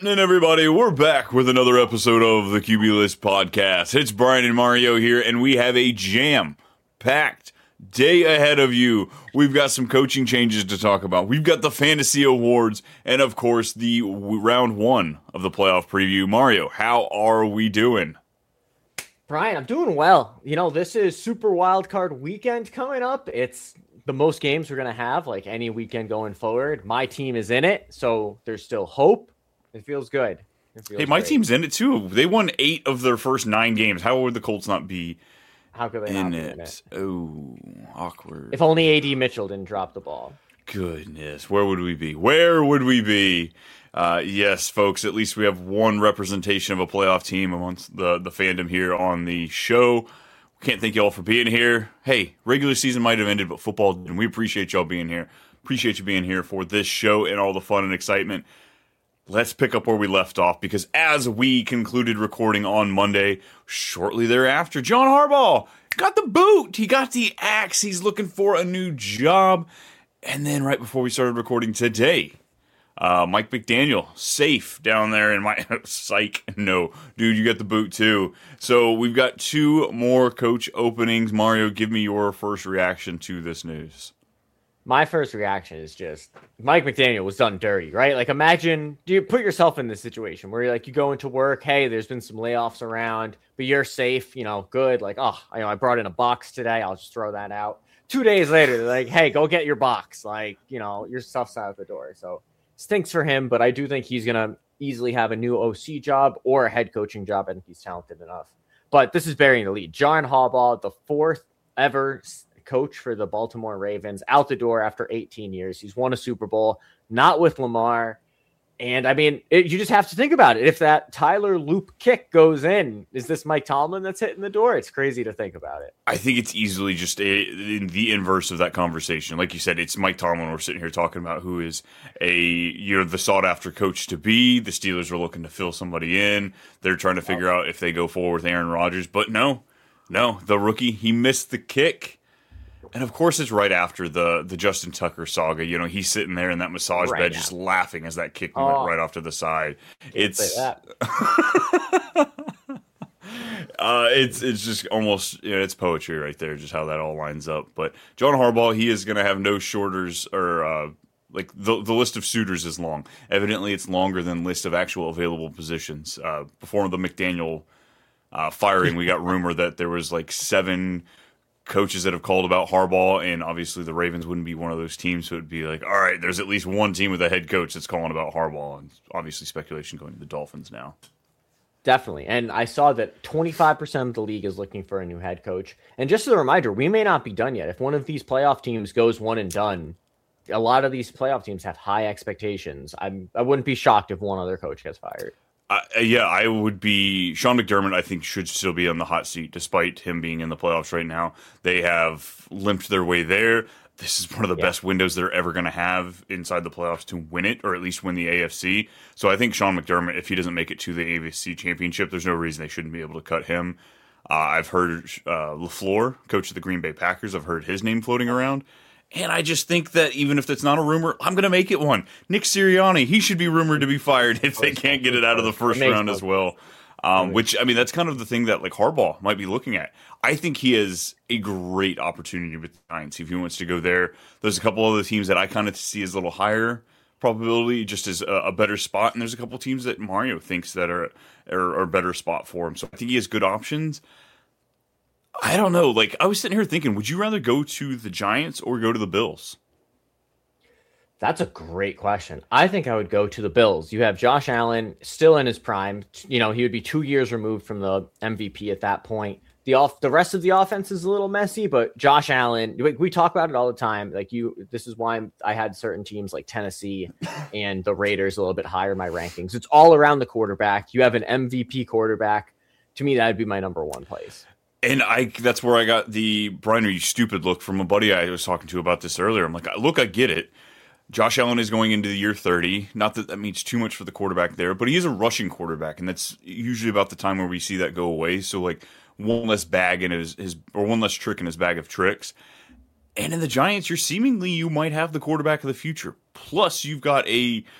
happening, everybody? We're back with another episode of the QB List Podcast. It's Brian and Mario here, and we have a jam-packed day ahead of you. We've got some coaching changes to talk about. We've got the fantasy awards, and of course, the round one of the playoff preview. Mario, how are we doing? Brian, I'm doing well. You know, this is Super Wildcard Weekend coming up. It's the most games we're going to have, like any weekend going forward. My team is in it, so there's still hope. It feels good. Hey, my team's in it too. They won 8 of their first 9 games. How would the Colts not be How could they not be in it? Oh, awkward. If only A.D. Mitchell didn't drop the ball. Goodness, where would we be? Where would we be? Yes, folks, at least we have one representation of a playoff team amongst the fandom here on the show. Can't thank y'all for being here. Hey, regular season might have ended, but football, and we appreciate y'all being here. Appreciate you being here for this show and all the fun and excitement. Let's pick up where we left off, because as we concluded recording on Monday, shortly thereafter, John Harbaugh got the boot. He got the axe. He's looking for a new job. And then right before we started recording today, Mike McDaniel, safe down there in my psych. No, dude, you got the boot too. So we've got 2 more coach openings. Mario, give me your first reaction to this news. My first reaction is just Mike McDaniel was done dirty, right? Like, imagine, do you put yourself in this situation where you're like, you go into work, hey, there's been some layoffs around, but you're safe, you know, good. Like, oh, I brought in a box today. I'll just throw that out. 2 days later, they're like, hey, go get your box. Like, you know, your stuff's out the door. So stinks for him, but I do think he's going to easily have a new OC job or a head coaching job. I think he's talented enough. But this is burying the lead. John Harbaugh, the 4th ever coach for the Baltimore Ravens, out the door after 18 years. He's won a Super Bowl, not with Lamar. And I mean, you just have to think about it. If that Tyler Loop kick goes in, is this Mike Tomlin that's hitting the door? It's crazy to think about it. I think it's easily just the inverse of that conversation. Like you said, it's Mike Tomlin we're sitting here talking about, who is the sought-after coach to be. The Steelers are looking to fill somebody in. They're trying to figure out if they go forward with Aaron Rodgers. But no, the rookie, he missed the kick. And of course, it's right after the Justin Tucker saga. You know, he's sitting there in that massage bed, just laughing as that kick went right off to the side. It's just almost, it's poetry right there, just how that all lines up. But John Harbaugh, he is going to have no shorters, or the list of suitors is long. Evidently, it's longer than list of actual available positions. Before the McDaniel firing, we got rumor that there was like 7 coaches that have called about Harbaugh, and obviously the Ravens wouldn't be one of those teams, so it'd be like, all right, there's at least one team with a head coach that's calling about Harbaugh, and obviously speculation going to the Dolphins now. Definitely, and I saw that 25% of the league is looking for a new head coach. And just as a reminder, we may not be done yet. If one of these playoff teams goes one and done, a lot of these playoff teams have high expectations. I wouldn't be shocked if one other coach gets fired. I would be. Sean McDermott, I think, should still be on the hot seat, despite him being in the playoffs right now. They have limped their way there. This is one of the best windows they're ever going to have inside the playoffs to win it, or at least win the AFC. So I think Sean McDermott, if he doesn't make it to the AFC Championship, there's no reason they shouldn't be able to cut him. I've heard LaFleur, coach of the Green Bay Packers, I've heard his name floating around. And I just think that even if that's not a rumor, I'm going to make it one. Nick Sirianni, he should be rumored to be fired if they can't get it out of the first round as well. Which, I mean, that's kind of the thing that like Harbaugh might be looking at. I think he has a great opportunity with the Giants if he wants to go there. There's a couple other teams that I kind of see as a little higher probability, just as a better spot. And there's a couple teams that Mario thinks that are a better spot for him. So I think he has good options. I don't know. Like, I was sitting here thinking, would you rather go to the Giants or go to the Bills? That's a great question. I think I would go to the Bills. You have Josh Allen still in his prime. You know, he would be 2 years removed from the MVP at that point. The rest of the offense is a little messy, but Josh Allen, we talk about it all the time. Like this is why I had certain teams like Tennessee and the Raiders a little bit higher in my rankings. It's all around the quarterback. You have an MVP quarterback. To me, that would be my number one place. And that's where I got the Brian, are you stupid look from a buddy I was talking to about this earlier. I'm like, look, I get it. Josh Allen is going into the year 30. Not that means too much for the quarterback there, but he is a rushing quarterback, and that's usually about the time where we see that go away. So, like, one less bag in his or one less trick in his bag of tricks. And in the Giants, you might have the quarterback of the future. Plus, you've got a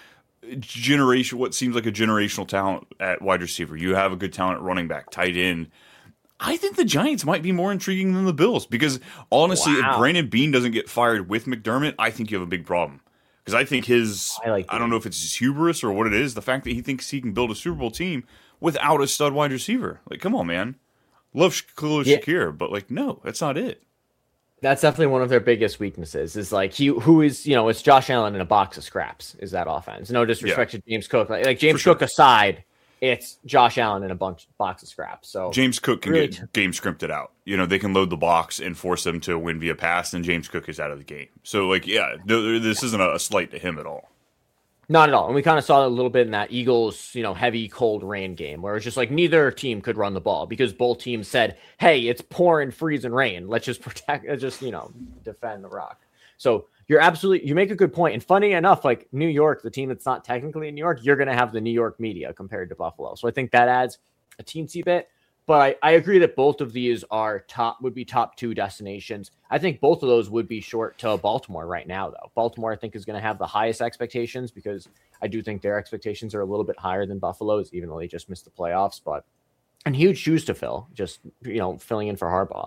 what seems like a generational talent at wide receiver. You have a good talent at running back, tight end. I think the Giants might be more intriguing than the Bills because honestly, if Brandon Beane doesn't get fired with McDermott, I think you have a big problem. Because I think I don't know if it's his hubris or what it is, the fact that he thinks he can build a Super Bowl team without a stud wide receiver. Like, come on, man. Love Khalil Shakir, but like, no, that's not it. That's definitely one of their biggest weaknesses is like it's Josh Allen in a box of scraps is that offense. No disrespect to James Cook. Like James Cook aside, it's Josh Allen in a box of scraps. So James Cook can get game scripted out. They can load the box and force them to win via pass, and James Cook is out of the game. So like, this isn't a slight to him at all. Not at all. And we kind of saw it a little bit in that Eagles, heavy cold rain game where it's just like neither team could run the ball because both teams said, hey, it's pouring, freezing rain. Let's just defend the rock. So you make a good point. And funny enough, like New York, the team that's not technically in New York, you're going to have the New York media compared to Buffalo. So I think that adds a teensy bit. But I agree that both of these would be top two destinations. I think both of those would be short to Baltimore right now, though. Baltimore, I think, is going to have the highest expectations because I do think their expectations are a little bit higher than Buffalo's, even though they just missed the playoffs. And huge shoes to fill, just filling in for Harbaugh.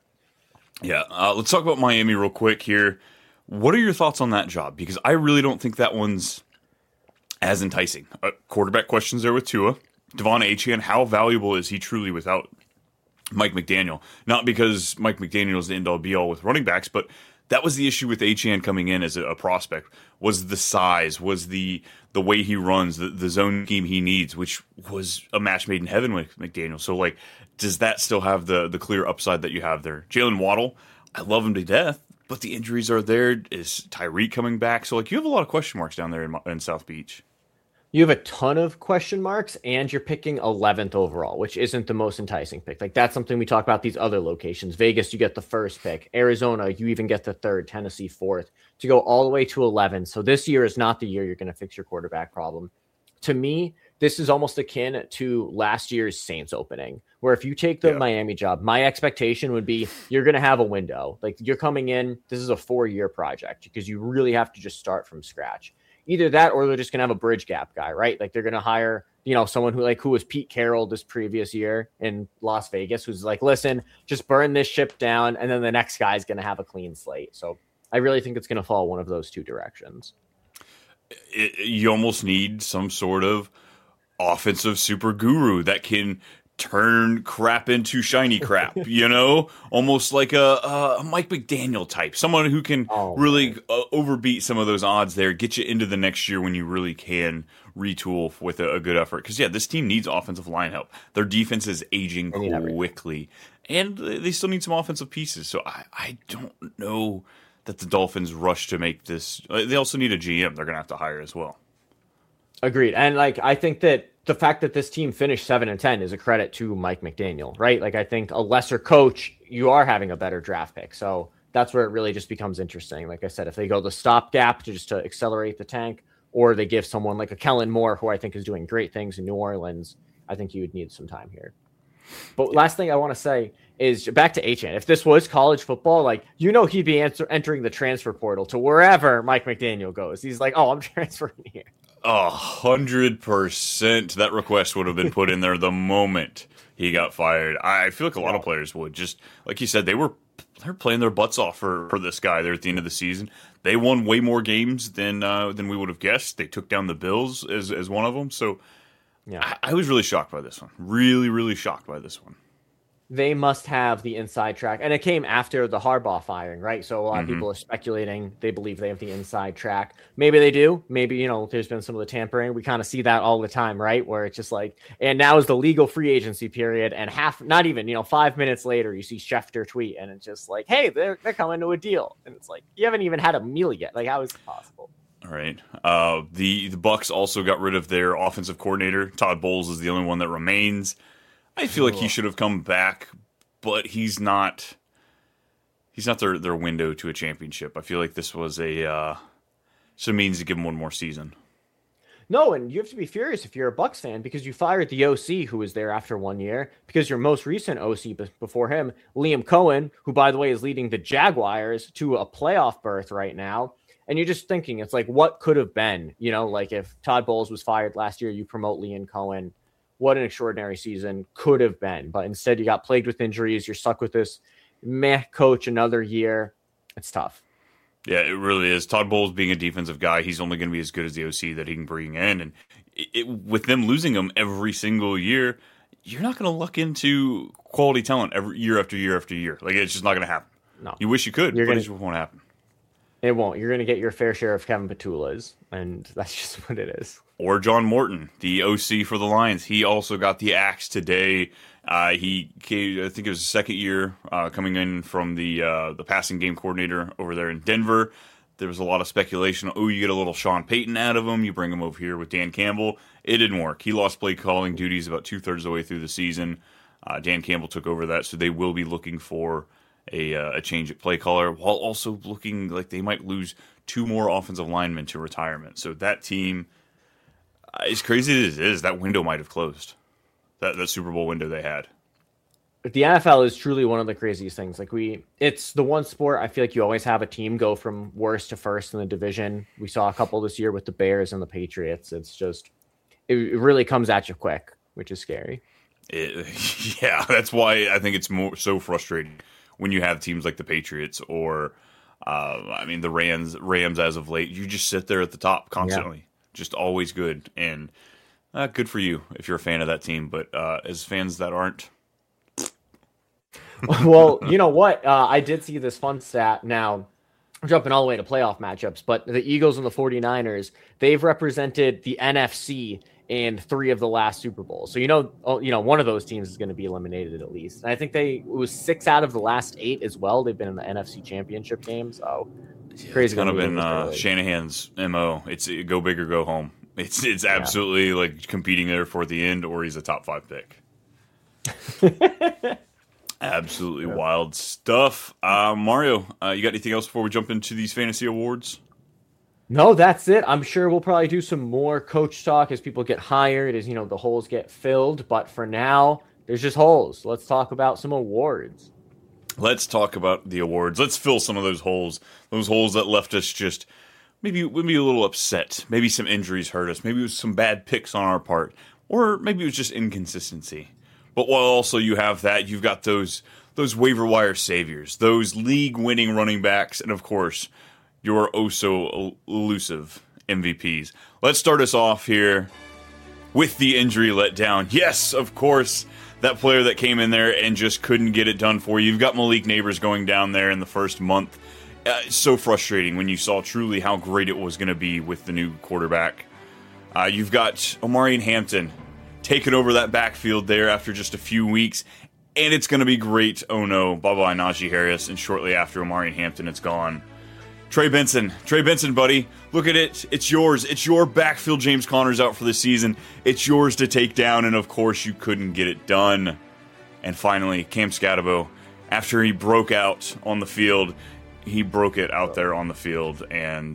Yeah, let's talk about Miami real quick here. What are your thoughts on that job? Because I really don't think that one's as enticing. Quarterback questions there with Tua. Devon Achane, how valuable is he truly without Mike McDaniel? Not because Mike McDaniel is the end-all be-all with running backs, but that was the issue with Achane coming in as a prospect, was the size, was the way he runs, the zone scheme he needs, which was a match made in heaven with McDaniel. So, like, does that still have the clear upside that you have there? Jalen Waddle, I love him to death, but the injuries are there. Is Tyreek coming back? So, like, you have a lot of question marks down there in South Beach. You have a ton of question marks, and you're picking 11th overall, which isn't the most enticing pick. Like, that's something we talk about these other locations. Vegas, you get the first pick. Arizona, you even get the third. Tennessee, fourth. To go all the way to 11. So this year is not the year you're going to fix your quarterback problem. To me, this is almost akin to last year's Saints opening, where if you take the Miami job, my expectation would be you're going to have a window. Like, you're coming in, this is a 4-year project because you really have to just start from scratch. Either that or they're just going to have a bridge gap guy, right? Like they're going to hire, someone who was Pete Carroll this previous year in Las Vegas, who's like, listen, just burn this ship down. And then the next guy is going to have a clean slate. So I really think it's going to fall one of those two directions. You almost need some sort of offensive super guru that can turn crap into shiny crap, almost like a Mike McDaniel type, someone who can really overbeat some of those odds there, get you into the next year when you really can retool with a good effort. Because this team needs offensive line help. Their defense is aging quickly, and they still need some offensive pieces. So I don't know that the Dolphins rush to make this. They also need a GM. They're going to have to hire as well. Agreed. And I think that the fact that this team finished 7-10 is a credit to Mike McDaniel, right? Like, I think a lesser coach, you are having a better draft pick. So that's where it really just becomes interesting. Like I said, if they go the stopgap to accelerate the tank, or they give someone like a Kellen Moore, who I think is doing great things in New Orleans, I think you would need some time here. But last thing I want to say is back to Achane. If this was college football, he'd be entering the transfer portal to wherever Mike McDaniel goes. He's like, oh, I'm transferring here. 100% that request would have been put in there the moment he got fired. I feel like a lot of players would. Just like you said, they're playing their butts off for this guy there at the end of the season. They won way more games than we would have guessed. They took down the Bills as one of them. So I was really shocked by this one. Really, really shocked by this one. They must have the inside track. And it came after the Harbaugh firing, right? So a lot of people are speculating they believe they have the inside track. Maybe they do. Maybe, there's been some of the tampering. We kind of see that all the time, right? Where it's just like, and now is the legal free agency period. And not even, 5 minutes later, you see Schefter tweet and it's just like, hey, they're coming to a deal. And it's like, you haven't even had a meal yet. Like, how is it possible? All right. The Bucs also got rid of their offensive coordinator. Todd Bowles is the only one that remains. I feel like he should have come back, but he's not their window to a championship. I feel like this was some means to give him one more season. No, and you have to be furious if you're a Bucs fan because you fired the OC who was there after 1 year because your most recent OC before him, Liam Cohen, who, by the way, is leading the Jaguars to a playoff berth right now, And you're just thinking, it's like, what could have been? Like if Todd Bowles was fired last year, you promote Liam Cohen. What an extraordinary season could have been. But instead, you got plagued with injuries. You're stuck with this meh coach another year. It's tough. Yeah, it really is. Todd Bowles being a defensive guy, he's only going to be as good as the OC that he can bring in. And with them losing him every single year, you're not going to luck into quality talent every year after year after year. Like, it's just not going to happen. No. You wish you could, but it just won't happen. It won't. You're going to get your fair share of Kevin Petulas, and that's just what it is. Or John Morton, the OC for the Lions. He also got the axe today. He came, I think it was his second year coming in from the passing game coordinator over there in Denver. There was a lot of speculation. Oh, you get a little Sean Payton out of him. You bring him over here with Dan Campbell. It didn't work. He lost play calling duties about 2/3 of the way through the season. Dan Campbell took over that, so they will be looking for a change at play caller, while also looking like they might lose 2 more offensive linemen to retirement. So that team, as crazy as it is, that window might have closed. That Super Bowl window they had. The NFL is truly one of the craziest things. Like it's the one sport I feel like you always have a team go from worst to first in the division. We saw a couple this year with the Bears and the Patriots. It's just, it really comes at you quick, which is scary. Yeah, that's why I think it's so frustrating when you have teams like the Patriots or, the Rams as of late. You just sit there at the top constantly, just always good. And good for you if you're a fan of that team. But as fans that aren't. Well, you know what? I did see this fun stat. Now, I'm jumping all the way to playoff matchups, but the Eagles and the 49ers, they've represented the NFC in 3 of the last Super Bowls. So, one of those teams is going to be eliminated at least. And I think it was 6 out of the last 8 as well. They've been in the NFC Championship game. So, it's crazy. It's kind of been Shanahan's MO. It's go big or go home. It's absolutely like competing there for the end, or he's a top 5 pick. Absolutely wild stuff. Mario, you got anything else before we jump into these fantasy awards? No, that's it. I'm sure we'll probably do some more coach talk as people get hired, as the holes get filled. But for now, there's just holes. Let's talk about some awards. Let's talk about the awards. Let's fill some of those holes that left us just maybe a little upset. Maybe some injuries hurt us. Maybe it was some bad picks on our part, or maybe it was just inconsistency. But while also you have that, you've got those waiver wire saviors, those league-winning running backs, and of course, your oh-so-elusive MVPs. Let's start us off here with the injury letdown. Yes, of course, that player that came in there and just couldn't get it done for you. You've got Malik Neighbors going down there in the first month. So frustrating when you saw truly how great it was going to be with the new quarterback. You've got Omari Hampton taking over that backfield there after just a few weeks, and it's going to be great. Oh no, bye-bye Najee Harris, and shortly after Omari Hampton, it's gone. Trey Benson, buddy, look at it. It's yours. It's your backfield. James Conner's out for the season. It's yours to take down, and of course you couldn't get it done. And finally, Cam Skattebo, after he broke out on the field, he broke it out there on the field, and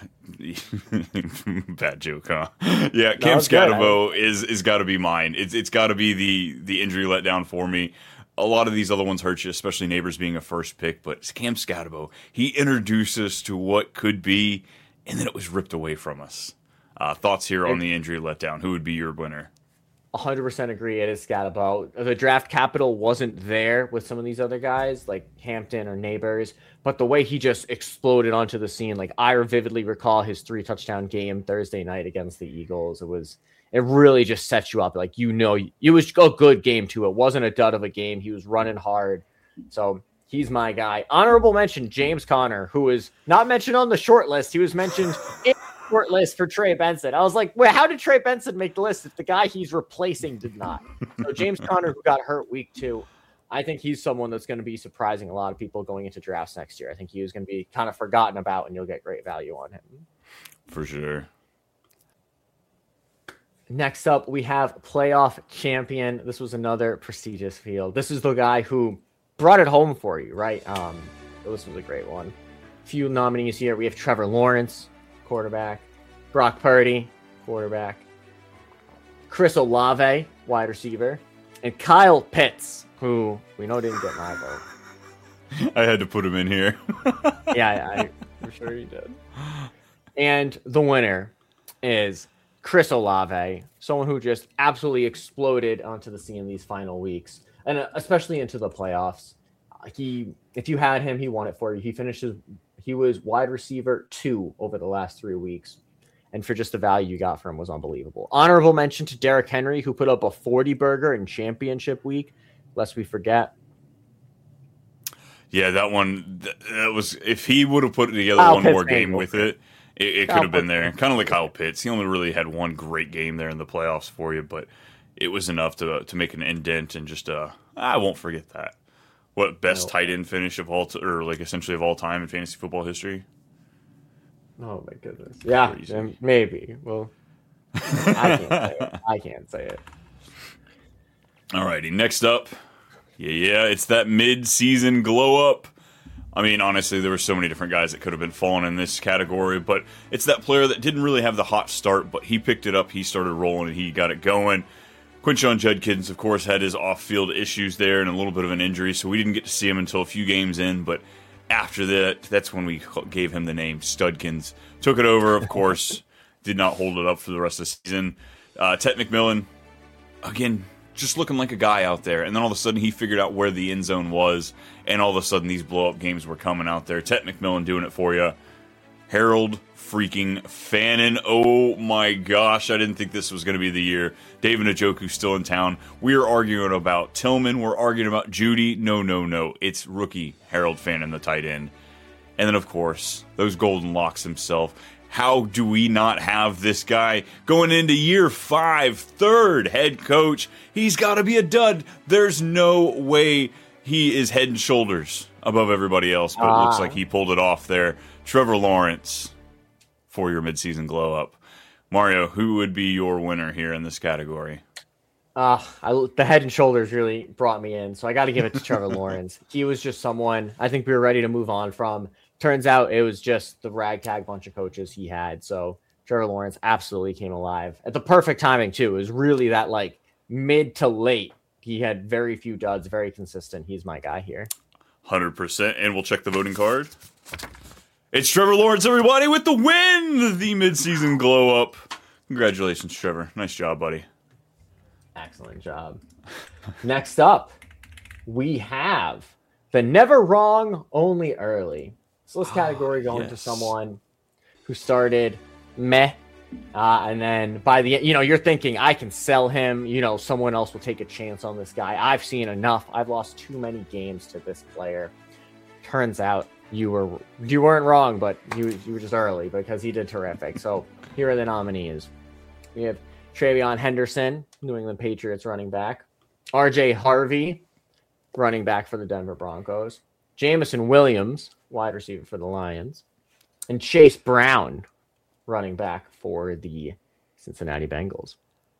bad joke, huh? Yeah, Cam Skattebo is got to be mine. It's got to be the injury letdown for me. A lot of these other ones hurt you, especially Neighbors being a first pick, but it's Cam Skattebo. He introduced us to what could be, and then it was ripped away from us. Thoughts here on the injury letdown? Who would be your winner? 100% agree. It is Skattebo. The draft capital wasn't there with some of these other guys like Hampton or Neighbors, but the way he just exploded onto the scene, like I vividly recall his 3-touchdown game Thursday night against the Eagles. It really just sets you up. Like, it was a good game too. It wasn't a dud of a game. He was running hard. So he's my guy. Honorable mention, James Conner, who is not mentioned on the short list. He was mentioned in the short list for Trey Benson. I was like, wait, how did Trey Benson make the list if the guy he's replacing did not? So James Conner, who got hurt week 2, I think he's someone that's going to be surprising a lot of people going into drafts next year. I think he is going to be kind of forgotten about, and you'll get great value on him. For sure. Next up, we have playoff champion. This was another prestigious field. This is the guy who brought it home for you, right? This was a great one. Few nominees here. We have Trevor Lawrence, quarterback. Brock Purdy, quarterback. Chris Olave, wide receiver. And Kyle Pitts, who we know didn't get my vote. I had to put him in here. Yeah, sure he did. And the winner is Chris Olave, someone who just absolutely exploded onto the scene these final weeks, and especially into the playoffs. If you had him, he won it for you. He was wide receiver 2 over the last 3 weeks. And for just the value you got for him was unbelievable. Honorable mention to Derrick Henry, who put up a 40-burger in championship week, lest we forget. Yeah, that one, that was, if he would have put together one more game with it could have been there. Kind of like Kyle Pitts. He only really had one great game there in the playoffs for you, but it was enough to make an indent and just, I won't forget that. What, best tight end finish of all, or like essentially of all time in fantasy football history? Oh my goodness. Yeah, maybe. Well, I can't say it. Alrighty, next up. Yeah, it's that mid-season glow-up. I mean, honestly, there were so many different guys that could have been falling in this category, but it's that player that didn't really have the hot start, but he picked it up, he started rolling, and he got it going. Quinshon Judkins, of course, had his off-field issues there and a little bit of an injury, so we didn't get to see him until a few games in, but after that, that's when we gave him the name Studkins. Took it over, of course, did not hold it up for the rest of the season. Tet McMillan, again, just looking like a guy out there. And then all of a sudden he figured out where the end zone was. And all of a sudden these blow-up games were coming out there. Tet McMillan doing it for you. Harold freaking Fannin. Oh my gosh, I didn't think this was going to be the year. David Njoku still in town. We're arguing about Tillman. We're arguing about Judy. No. It's rookie Harold Fannin, the tight end. And then, of course, those golden locks himself. How do we not have this guy going into year 5, third head coach? He's got to be a dud. There's no way he is head and shoulders above everybody else, but it looks like he pulled it off there. Trevor Lawrence for your midseason glow up. Mario, who would be your winner here in this category? The head and shoulders really brought me in, so I got to give it to Trevor Lawrence. He was just someone I think we were ready to move on from. Turns out it was just the ragtag bunch of coaches he had. So Trevor Lawrence absolutely came alive at the perfect timing too. It was really that like mid to late. He had very few duds, very consistent. He's my guy here. 100%. And we'll check the voting card. It's Trevor Lawrence, everybody, with the win! The midseason glow up. Congratulations, Trevor. Nice job, buddy. Excellent job. Next up, we have the never wrong, only early. So this category going to someone who started meh, and then by the end, you're thinking, I can sell him. Someone else will take a chance on this guy. I've seen enough. I've lost too many games to this player. Turns out you weren't wrong, but you were just early because he did terrific. So here are the nominees. We have Travion Henderson, New England Patriots running back. R.J. Harvey, running back for the Denver Broncos. Jameson Williams, wide receiver for the Lions. And Chase Brown, running back for the Cincinnati Bengals.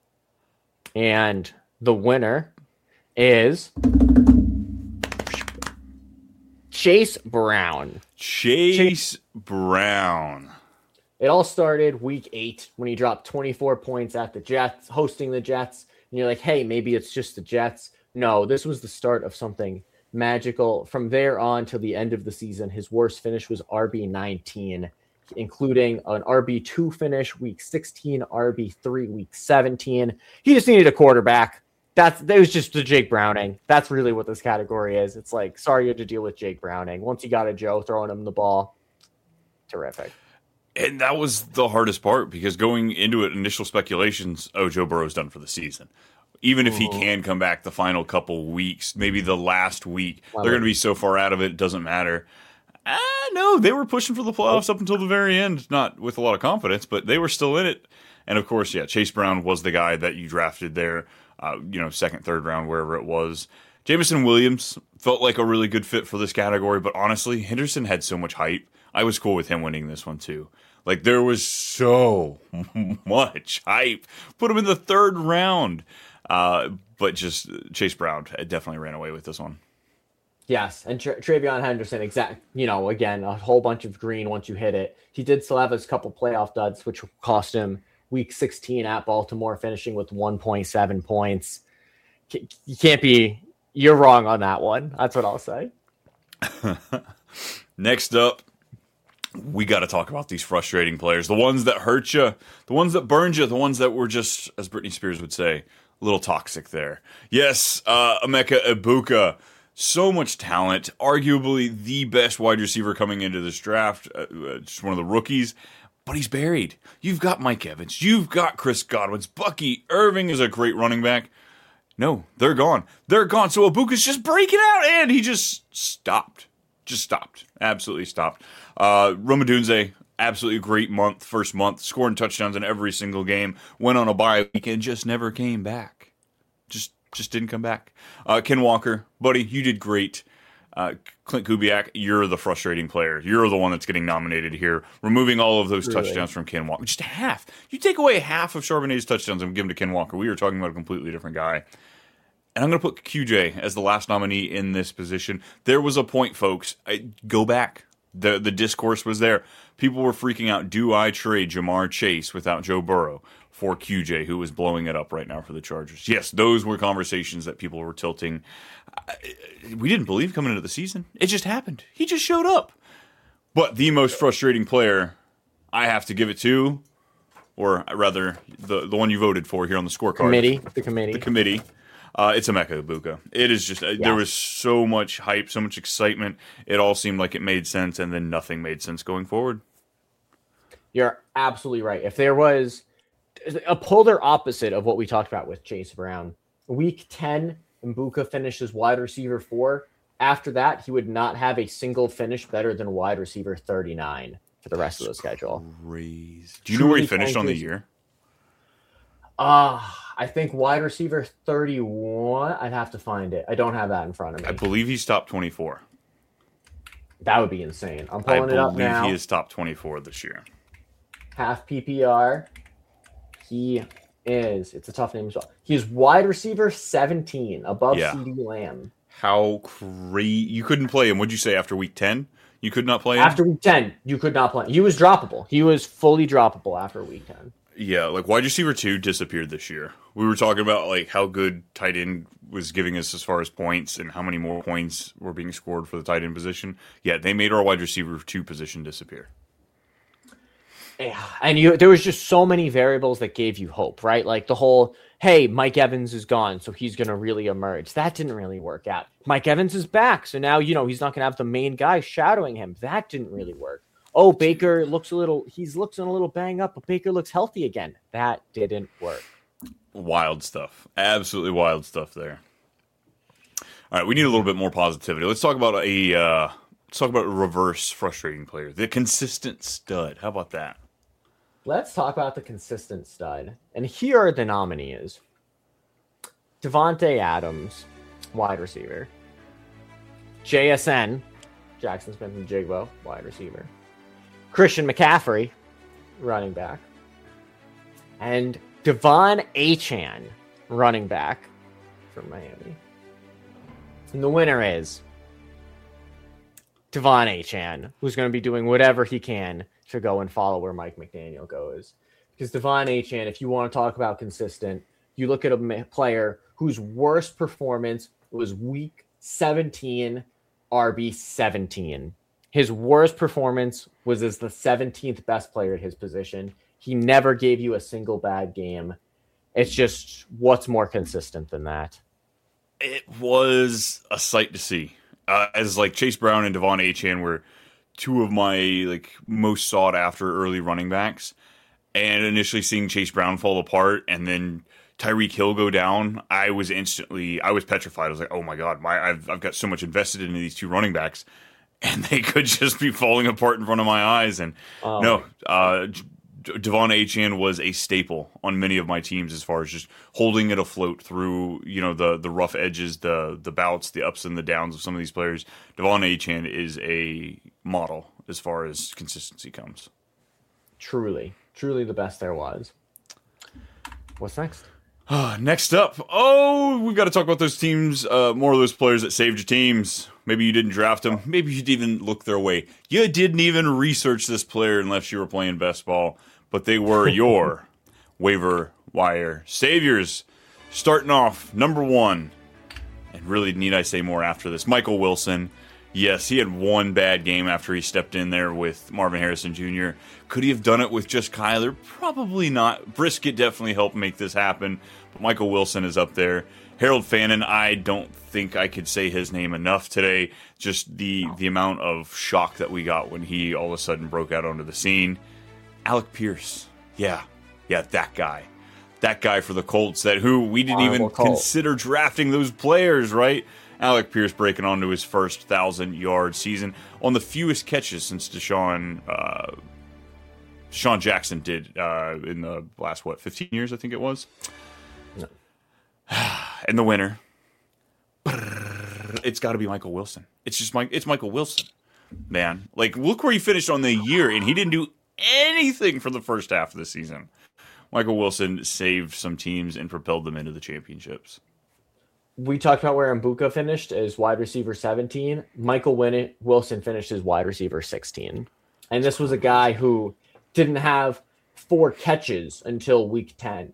And the winner is Chase Brown. Chase Brown. It all started week 8 when he dropped 24 points at the Jets, hosting the Jets. And you're like, hey, maybe it's just the Jets. No, this was the start of something magical. From there on till the end of the season, his worst finish was RB19, including an RB2 finish week 16, RB3 week 17. He just needed a quarterback. That was just the Jake Browning. That's really what this category is. It's like, sorry you had to deal with Jake Browning. Once he got a Joe throwing him the ball, terrific. And that was the hardest part because going into it, initial speculations, Joe Burrow's done for the season. Even if he can come back the final couple weeks, maybe the last week, they're going to be so far out of it, it doesn't matter. No, they were pushing for the playoffs up until the very end, not with a lot of confidence, but they were still in it. And of course, Chase Brown was the guy that you drafted there, second, third round, wherever it was. Jameson Williams felt like a really good fit for this category, but honestly, Henderson had so much hype. I was cool with him winning this one too. Like, there was so much hype. Put him in the third round. But just Chase Brown definitely ran away with this one. Yes, and Travion Henderson, again, a whole bunch of green once you hit it. He did still have his couple playoff duds, which cost him week 16 at Baltimore, finishing with 1.7 points. You're wrong on that one. That's what I'll say. Next up, we got to talk about these frustrating players. The ones that hurt you, the ones that burned you, the ones that were just, as Britney Spears would say, a little toxic there. Yes, Emeka Egbuka. So much talent. Arguably the best wide receiver coming into this draft. Just one of the rookies. But he's buried. You've got Mike Evans. You've got Chris Godwin. Bucky Irving is a great running back. No, they're gone. They're gone. So Ibuka's just breaking out, and he just stopped. Just stopped. Absolutely stopped. Romadunze, absolutely great month, first month, scoring touchdowns in every single game. Went on a bye week and just never came back. Just didn't come back. Ken Walker, buddy, you did great. Clint Kubiak, you're the frustrating player. You're the one that's getting nominated here. Removing all of those touchdowns from Ken Walker. Just half. You take away half of Charbonnet's touchdowns and give them to Ken Walker. We were talking about a completely different guy. And I'm going to put QJ as the last nominee in this position. There was a point, folks. Go back. The discourse was there. People were freaking out. Do I trade Jamar Chase without Joe Burrow for QJ, who is blowing it up right now for the Chargers? Yes, those were conversations that people were tilting. We didn't believe coming into the season. It just happened. He just showed up. But the most frustrating player I have to give it to, or rather the one you voted for here on the scorecard. The committee. It's Emeka Egbuka. It is just, there was so much hype, so much excitement. It all seemed like it made sense, and then nothing made sense going forward. You're absolutely right. If there was a polar opposite of what we talked about with Chase Brown, week 10, Egbuka finishes wide receiver 4. After that, he would not have a single finish better than wide receiver 39 for the rest of the schedule. Crazy. Do you know where he finished on the year? I think wide receiver 31. I'd have to find it. I don't have that in front of me. I believe he's top 24. That would be insane. I'm pulling it up now. I believe he is top 24 this year. Half PPR. He is. It's a tough name as well. He is wide receiver 17, above CeeDee Lamb. How crazy. You couldn't play him. What'd you say, after week 10? You could not play him? After week 10, you could not play him. He was droppable. He was fully droppable after week 10. Yeah, like wide receiver 2 disappeared this year. We were talking about like how good tight end was giving us as far as points and how many more points were being scored for the tight end position. Yeah, they made our wide receiver 2 position disappear. Yeah, and there was just so many variables that gave you hope, right? Like the whole, hey, Mike Evans is gone, so he's going to really emerge. That didn't really work out. Mike Evans is back, so now, he's not going to have the main guy shadowing him. That didn't really work. Oh, Baker looks a little banged up, but Baker looks healthy again. That didn't work. Wild stuff. Absolutely wild stuff there. All right, we need a little bit more positivity. Let's talk about a reverse frustrating player, the consistent stud. How about that? Let's talk about the consistent stud. And here are the nominees. Devontae Adams, wide receiver. JSN, Jackson Smith-Njigba, wide receiver. Christian McCaffrey, running back. And Devon Achane, running back from Miami. And the winner is Devon Achane, who's going to be doing whatever he can to go and follow where Mike McDaniel goes. Because Devon Achane, if you want to talk about consistent, you look at a player whose worst performance was week 17, RB 17. His worst performance was as the 17th best player at his position. He never gave you a single bad game. It's just, what's more consistent than that? It was a sight to see. As like Chase Brown and Devon Achane were 2 of my most sought after early running backs, and initially seeing Chase Brown fall apart and then Tyreek Hill go down, I was petrified. I was like, oh my God, I've got so much invested into these 2 running backs, and they could just be falling apart in front of my eyes. And Devon Achane was a staple on many of my teams as far as just holding it afloat through, the rough edges, the bouts, the ups and the downs of some of these players. Devon Achane is a model as far as consistency comes. Truly the best there was. What's next? Next up, we've got to talk about those teams, more of those players that saved your teams. Maybe you didn't draft them. Maybe you didn't even look their way. You didn't even research this player unless you were playing best ball. But they were your waiver wire saviors. Starting off, number 1, and really need I say more after this, Michael Wilson. Yes, he had one bad game after he stepped in there with Marvin Harrison Jr. Could he have done it with just Kyler? Probably not. Brisket definitely helped make this happen, but Michael Wilson is up there. Harold Fannin, I don't think I could say his name enough today. Just the amount of shock that we got when he all of a sudden broke out onto the scene. Alec Pierce. Yeah, that guy. That guy for the Colts, who we didn't even consider drafting those players, right? Alec Pierce breaking onto his first 1,000-yard season on the fewest catches since Deshaun Jackson did in the last, 15 years, I think it was? No. And the winner, it's got to be Michael Wilson. It's Michael Wilson, man. Like, look where he finished on the year, and he didn't do anything for the first half of the season. Michael Wilson saved some teams and propelled them into the championships. We talked about where Mbuka finished as wide receiver 17. Michael Wilson finished as wide receiver 16. And this was a guy who didn't have 4 catches until week 10.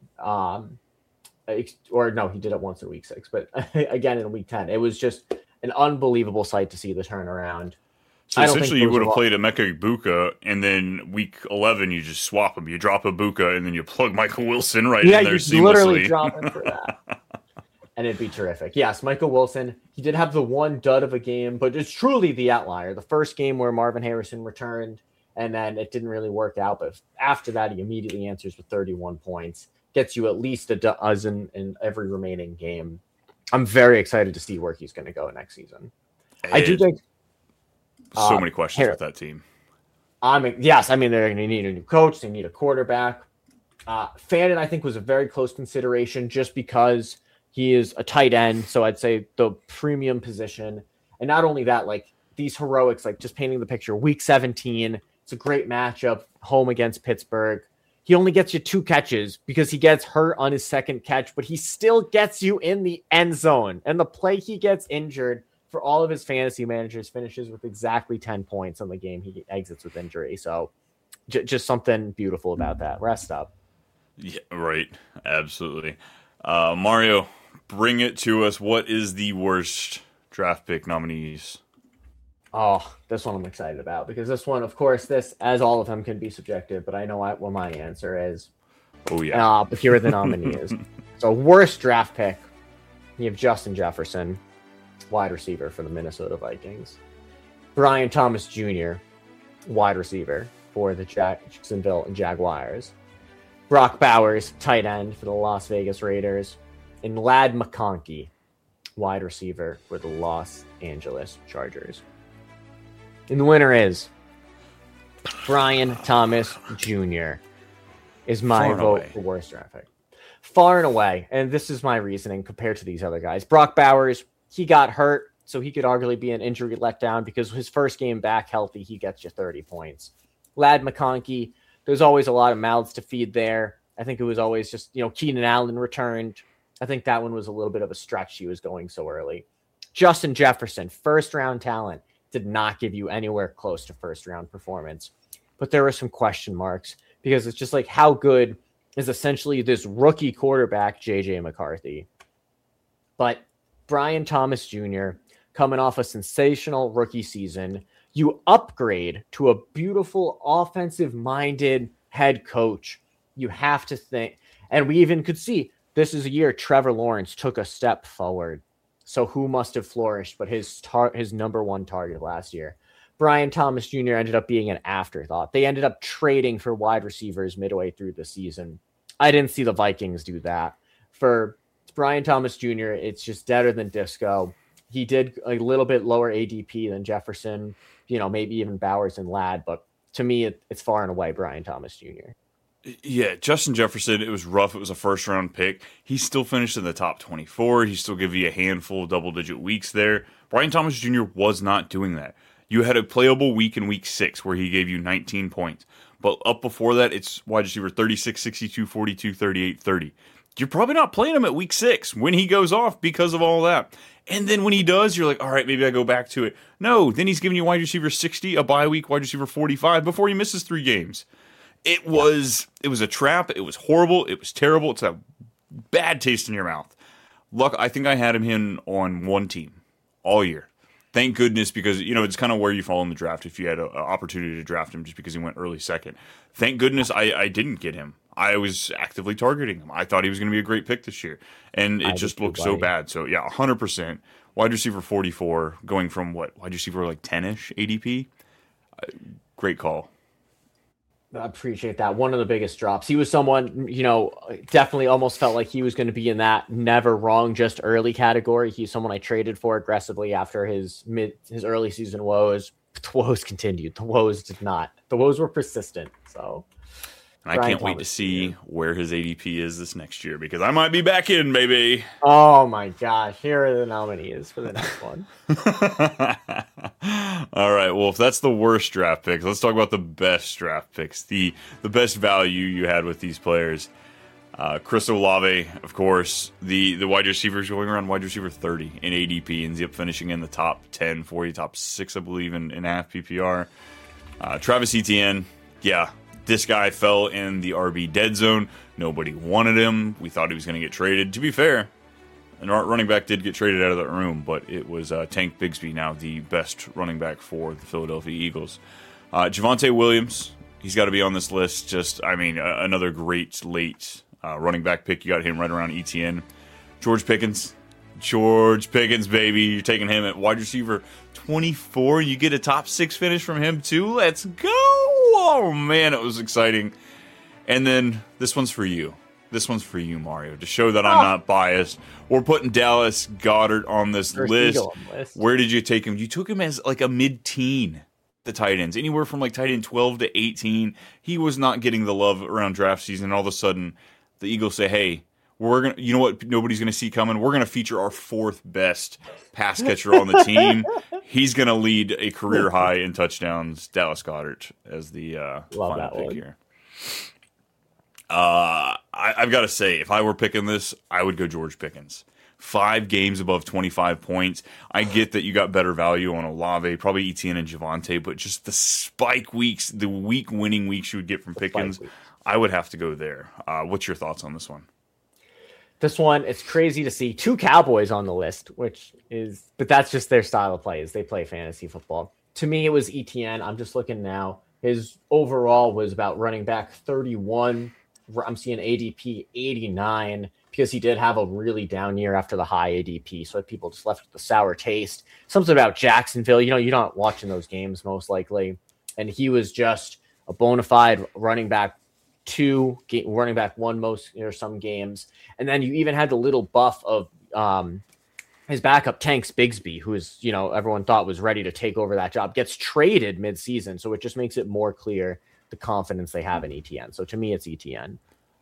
Or no, he did it once in week 6, but again in week 10. It was just an unbelievable sight to see the turnaround. So essentially you would have played Emeka Egbuka, and then week 11 you just swap him. You drop Egbuka, and then you plug Michael Wilson right in there seamlessly. Yeah, you literally drop him for that. And it'd be terrific. Yes, Michael Wilson, he did have the one dud of a game, but it's truly the outlier. The first game where Marvin Harrison returned, and then it didn't really work out. But after that, he immediately answers with 31 points, gets you at least a dozen in every remaining game. I'm very excited to see where he's going to go next season. I do think so many questions with that team. Yes, I mean, they're going to need a new coach. They need a quarterback. Fannin, I think, was a very close consideration just because he is a tight end, so I'd say the premium position. And not only that, like these heroics, like just painting the picture, week 17, it's a great matchup, home against Pittsburgh. He only gets you 2 catches because he gets hurt on his second catch, but he still gets you in the end zone. And the play he gets injured, for all of his fantasy managers, finishes with exactly 10 points on the game he exits with injury. So just something beautiful about that. Rest up. Yeah, right. Absolutely. Mario, bring it to us. What is the worst draft pick nominees? Oh, this one I'm excited about because this one, of course, as all of them can be subjective, but I know what my answer is. Oh, yeah. But here are the nominees. So, worst draft pick, you have Justin Jefferson, wide receiver for the Minnesota Vikings. Brian Thomas Jr., wide receiver for the Jacksonville Jaguars. Brock Bowers, tight end for the Las Vegas Raiders. And Ladd McConkey, wide receiver for the Los Angeles Chargers. And the winner is Brian Thomas Jr. is my vote for worst draft pick. Far and away. And this is my reasoning compared to these other guys. Brock Bowers, he got hurt, so he could arguably be an injury letdown because his first game back healthy, he gets you 30 points. Ladd McConkey, there's always a lot of mouths to feed there. I think it was always just, Keenan Allen returned. I think that one was a little bit of a stretch. He was going so early. Justin Jefferson, first-round talent, did not give you anywhere close to first-round performance. But there were some question marks because it's just like how good is essentially this rookie quarterback, J.J. McCarthy. But Brian Thomas Jr., coming off a sensational rookie season, you upgrade to a beautiful offensive-minded head coach. You have to think, and we even could see this is a year Trevor Lawrence took a step forward. So who must have flourished but his number one target last year? Brian Thomas Jr. ended up being an afterthought. They ended up trading for wide receivers midway through the season. I didn't see the Vikings do that. For Brian Thomas Jr., it's just deader than disco. He did a little bit lower ADP than Jefferson, maybe even Bowers and Ladd, but to me, it's far and away Brian Thomas Jr. Yeah, Justin Jefferson, it was rough. It was a first-round pick. He still finished in the top 24. He still gave you a handful of double-digit weeks there. Brian Thomas Jr. was not doing that. You had a playable week in week 6 where he gave you 19 points. But up before that, it's wide receiver 36, 62, 42, 38, 30. You're probably not playing him at week 6 when he goes off because of all that. And then when he does, you're like, all right, maybe I go back to it. No, then he's giving you wide receiver 60, a bye week, wide receiver 45 before he misses 3 games. It was a trap. It was horrible. It was terrible. It's a bad taste in your mouth. Luck, I think I had him on one team all year. Thank goodness, because, it's kind of where you fall in the draft if you had an opportunity to draft him just because he went early second. Thank goodness I didn't get him. I was actively targeting him. I thought he was going to be a great pick this year, and it just looked so bad. So, yeah, 100%. Wide receiver 44, going from wide receiver like 10-ish ADP? Great call. I appreciate that. One of the biggest drops. He was someone, definitely almost felt like he was going to be in that never wrong, just early category. He's someone I traded for aggressively after his early season woes. But the woes continued. The woes did not. The woes were persistent. So I can't wait to see where his ADP is this next year, because I might be back in, baby. Oh my gosh. Here are the nominees for the next one. All right. Well, if that's the worst draft picks, let's talk about the best draft picks, the best value you had with these players. Chris Olave, of course, the wide receivers going around wide receiver 30 in ADP, ends up finishing in the top 10, 40, top 6, I believe, in half PPR. Travis Etienne, yeah. This guy fell in the RB dead zone. Nobody wanted him. We thought he was going to get traded. To be fair, an running back did get traded out of that room, but it was Tank Bigsby, now the best running back for the Philadelphia Eagles. Javonte Williams, he's got to be on this list. Another great late running back pick. You got him right around Etienne. George Pickens, baby. You're taking him at wide receiver 24. You get a top 6 finish from him, too. Let's go. Oh, man, it was exciting. And then this one's for you. This one's for you, Mario, to show that I'm not biased. We're putting Dallas Goedert on this list. Where did you take him? You took him as like a mid-teen, the tight ends. Anywhere from like tight end 12 to 18. He was not getting the love around draft season. All of a sudden, the Eagles say, hey, we're gonna, you know what nobody's going to see coming? We're going to feature our 4th best pass catcher on the team. He's going to lead a career high in touchdowns. Dallas Goedert as the final pick here. I've got to say, if I were picking this, I would go George Pickens. 5 games above 25 points. I get that you got better value on Olave, probably Etienne and Javonte, but just the spike weeks, the winning weeks you would get from Pickens, I would have to go there. What's your thoughts on this one? This one, it's crazy to see 2 Cowboys on the list, but that's just their style of play, is they play fantasy football. To me, it was Etienne. I'm just looking now. His overall was about running back 31. I'm seeing ADP 89 because he did have a really down year after the high ADP. So people just left with the sour taste. Something about Jacksonville, you're not watching those games most likely. And he was just a bona fide running back 2, running back 1 most some games. And then you even had the little buff of his backup Tank Bigsby, who is, everyone thought was ready to take over that job, gets traded mid-season. So it just makes it more clear the confidence they have in ETN. So to me, it's ETN.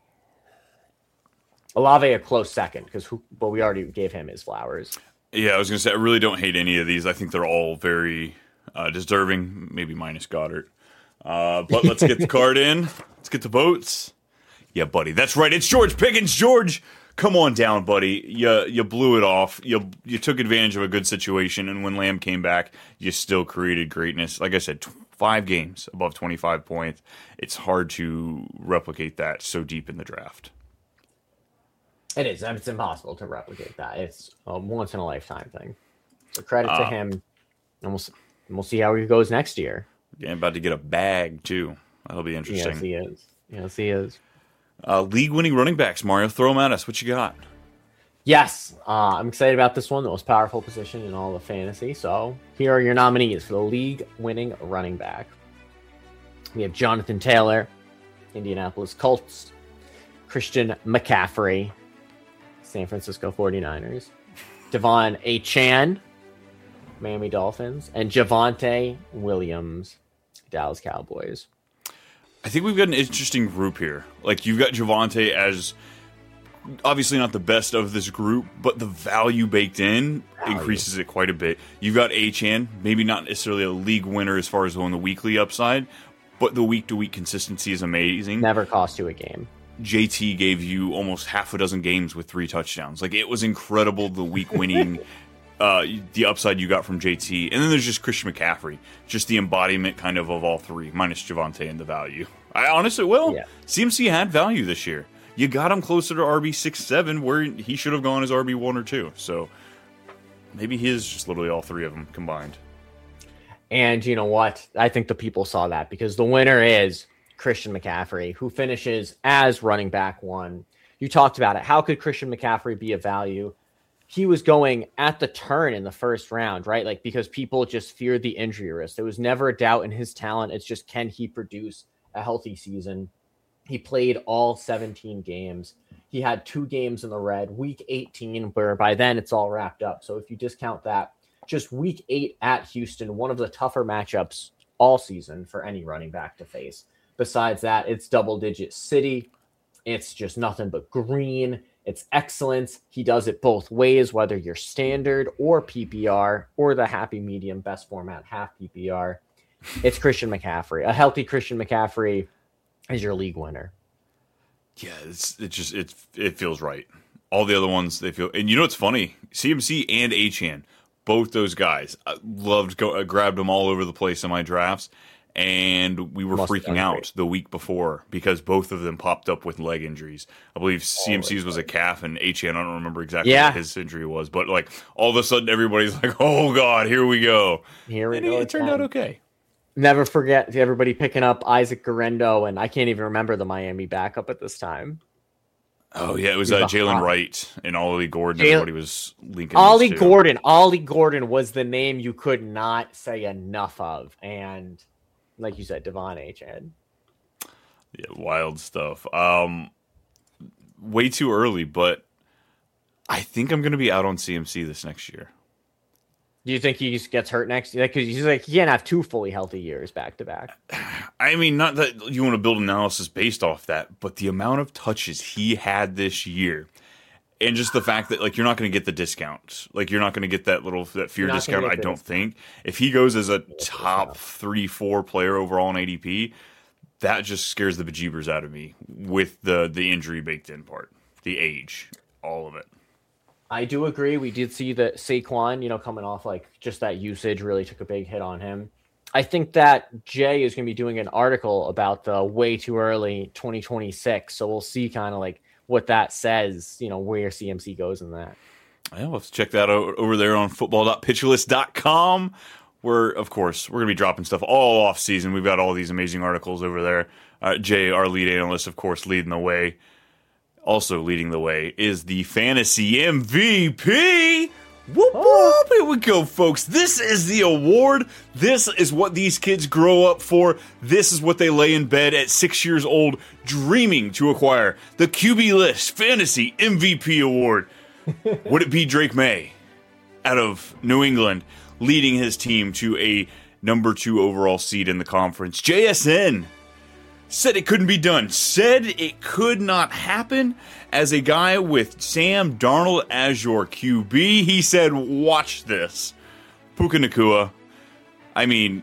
Olave a close second, but we already gave him his flowers. Yeah, I was going to say, I really don't hate any of these. I think they're all very deserving, maybe minus Goddard. But let's get the card in. Let's get the votes. Yeah, buddy. That's right. It's George Pickens. George, come on down, buddy. You blew it off. You took advantage of a good situation, and when Lamb came back, you still created greatness. Like I said, 5 games above 25 points. It's hard to replicate that so deep in the draft. It is. It's impossible to replicate that. It's a once-in-a-lifetime thing. So credit to him, and we'll see how he goes next year. Yeah, about to get a bag, too. That'll be interesting. Yes, he is. League-winning running backs, Mario. Throw them at us. What you got? Yes, I'm excited about this one. The most powerful position in all of fantasy. So here are your nominees for the league-winning running back. We have Jonathan Taylor, Indianapolis Colts. Christian McCaffrey, San Francisco 49ers. Devon Achane, Miami Dolphins. And Javonte Williams, Dallas Cowboys. I think we've got an interesting group here. Like, you've got Javonte as obviously not the best of this group, but the value baked in increases it quite a bit. You've got Achane, maybe not necessarily a league winner as far as on the weekly upside, but the week-to-week consistency is amazing. Never cost you a game. JT gave you almost half a dozen games with 3 touchdowns. Like, it was incredible, the week winning, the upside you got from JT. And then there's just Christian McCaffrey, just the embodiment kind of all 3, minus Javonte and the value. I honestly will. Yeah. CMC had value this year. You got him closer to RB 6-7, where he should have gone as RB 1 or 2. So maybe he is just literally all three of them combined. And you know what? I think the people saw that because the winner is Christian McCaffrey, who finishes as running back one. You talked about it. How could Christian McCaffrey be a value? He was going at the turn in the first round, right? Like, because people just feared the injury risk. There was never a doubt in his talent. It's just, can he produce a healthy season? He played all 17 games. He had 2 games in the red, week 18, where by then it's all wrapped up. So if you discount that, just week 8 at Houston, one of the tougher matchups all season for any running back to face. Besides that, it's double-digit city. It's just nothing but green. It's excellence. He does it both ways, whether you're standard or PPR or the happy medium, best format, half PPR. It's Christian McCaffrey. A healthy Christian McCaffrey is your league winner. Yeah, it feels right. All the other ones, they feel, and you know what's funny? CMC and Achane, both those guys, I grabbed them all over the place in my drafts, and we were freaking out the week before because both of them popped up with leg injuries. I believe CMC's was a calf, and Achane, I don't remember exactly what his injury was, but like all of a sudden everybody's like, "Oh God, here we go." It turned out okay. Never forget everybody picking up Isaac Guerrero, and I can't even remember the Miami backup at this time. Oh, yeah, it was Jalen Wright and Ollie Gordon. Everybody was linking Ollie Gordon. Ollie Gordon was the name you could not say enough of. And like you said, Devon Achane. Yeah, wild stuff. Way too early, but I think I'm going to be out on CMC this next year. Do you think he gets hurt next year? Because he's like, he can't have 2 fully healthy years back to back. I mean, not that you want to build analysis based off that, but the amount of touches he had this year, and just the fact that like you're not going to get the discount, like you're not going to get that fear discount. I don't think if he goes as a top 3-4 player overall in ADP, that just scares the bejeebers out of me with the injury baked in part, the age, all of it. I do agree. We did see that Saquon, coming off like just that usage really took a big hit on him. I think that Jay is going to be doing an article about the way too early 2026. So we'll see kind of like what that says, where CMC goes in that. Yeah, let's check that out over there on football.pitcherlist.com, where, of course, we're going to be dropping stuff all off season. We've got all these amazing articles over there. Jay, our lead analyst, of course, leading the way. Also leading the way is the fantasy MVP. Whoop, whoop. Here we go, folks. This is the award. This is what these kids grow up for. This is what they lay in bed at 6 years old, dreaming to acquire the QB List Fantasy MVP Award. Would it be Drake May out of New England leading his team to a number 2 overall seed in the conference? JSN said it couldn't be done. Said it could not happen. As a guy with Sam Darnold as your QB, he said, watch this. Puka Nacua. I mean,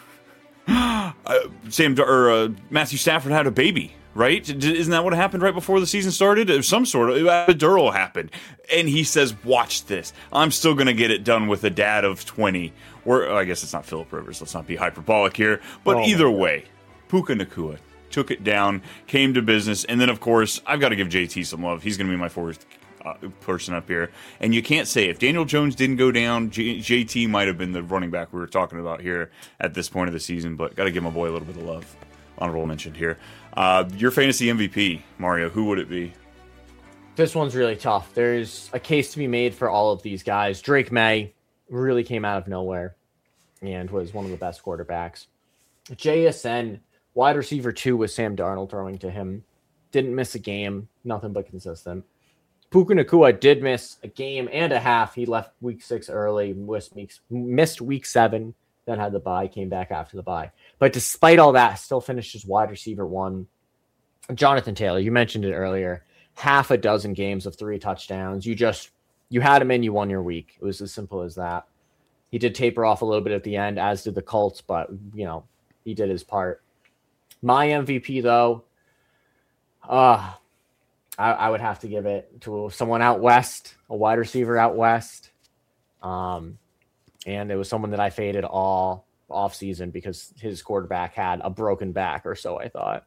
Matthew Stafford had a baby, right? Isn't that what happened right before the season started? Some sort of epidural happened. And he says, watch this. I'm still going to get it done with a dad of 20. Or I guess it's not Phillip Rivers. Let's not be hyperbolic here. But either way, Puka Nacua took it down, came to business, and then, of course, I've got to give JT some love. He's going to be my fourth person up here. And you can't say, if Daniel Jones didn't go down, JT might have been the running back we were talking about here at this point of the season, but got to give my boy a little bit of love. Honorable mention here. Your fantasy MVP, Mario, who would it be? This one's really tough. There's a case to be made for all of these guys. Drake May really came out of nowhere and was one of the best quarterbacks. JSN, wide receiver 2 with Sam Darnold throwing to him. Didn't miss a game. Nothing but consistent. Puka Nacua did miss a game and a half. He left week 6 early, missed week 7, then had the bye, came back after the bye. But despite all that, still finished as wide receiver 1. Jonathan Taylor, you mentioned it earlier. Half a dozen games of 3 touchdowns. You had him in, you won your week. It was as simple as that. He did taper off a little bit at the end, as did the Colts, but, he did his part. My MVP, though, I would have to give it to someone out west, a wide receiver out west. And it was someone that I faded all offseason because his quarterback had a broken back or so, I thought.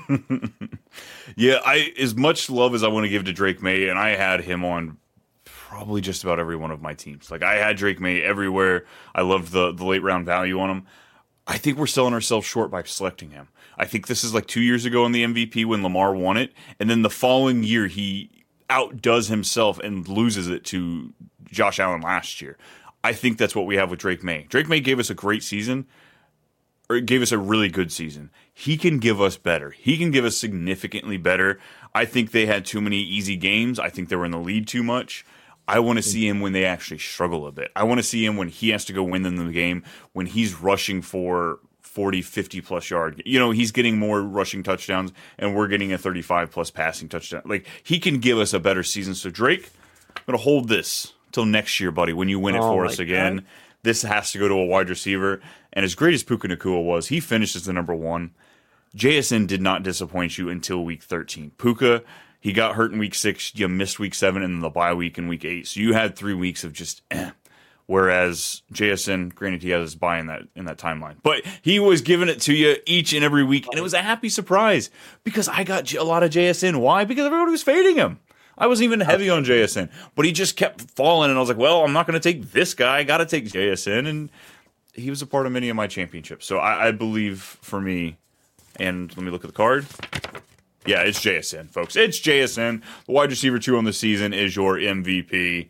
Yeah, as much love as I want to give to Drake May, and I had him on probably just about every one of my teams. Like, I had Drake May everywhere. I loved the late round value on him. I think we're selling ourselves short by selecting him. I think this is like 2 years ago in the MVP when Lamar won it, and then the following year he outdoes himself and loses it to Josh Allen last year. I think that's what we have with Drake May. Drake May gave us a great season, or gave us a really good season. He can give us better. He can give us significantly better. I think they had too many easy games. I think they were in the lead too much. I want to see him when they actually struggle a bit. I want to see him when he has to go win them the game, when he's rushing for 40, 50-plus yard. You know, he's getting more rushing touchdowns, and we're getting a 35-plus passing touchdown. Like, he can give us a better season. So, Drake, I'm going to hold this till next year, buddy, when you win it for us again. God. This has to go to a wide receiver. And as great as Puka Nacua was, he finished as the number one. JSN did not disappoint you until week 13. Puka, he got hurt in week 6. You missed week 7 and then the bye week in week 8. So you had 3 weeks of just Whereas JSN, granted, he has his bye in that timeline. But he was giving it to you each and every week. And it was a happy surprise because I got a lot of JSN. Why? Because everybody was fading him. I wasn't even heavy on JSN. But he just kept falling. And I was like, well, I'm not going to take this guy. I got to take JSN. And he was a part of many of my championships. So I believe for me, and let me look at the card. Yeah, it's JSN, folks. It's JSN. The wide receiver 2 on the season is your MVP.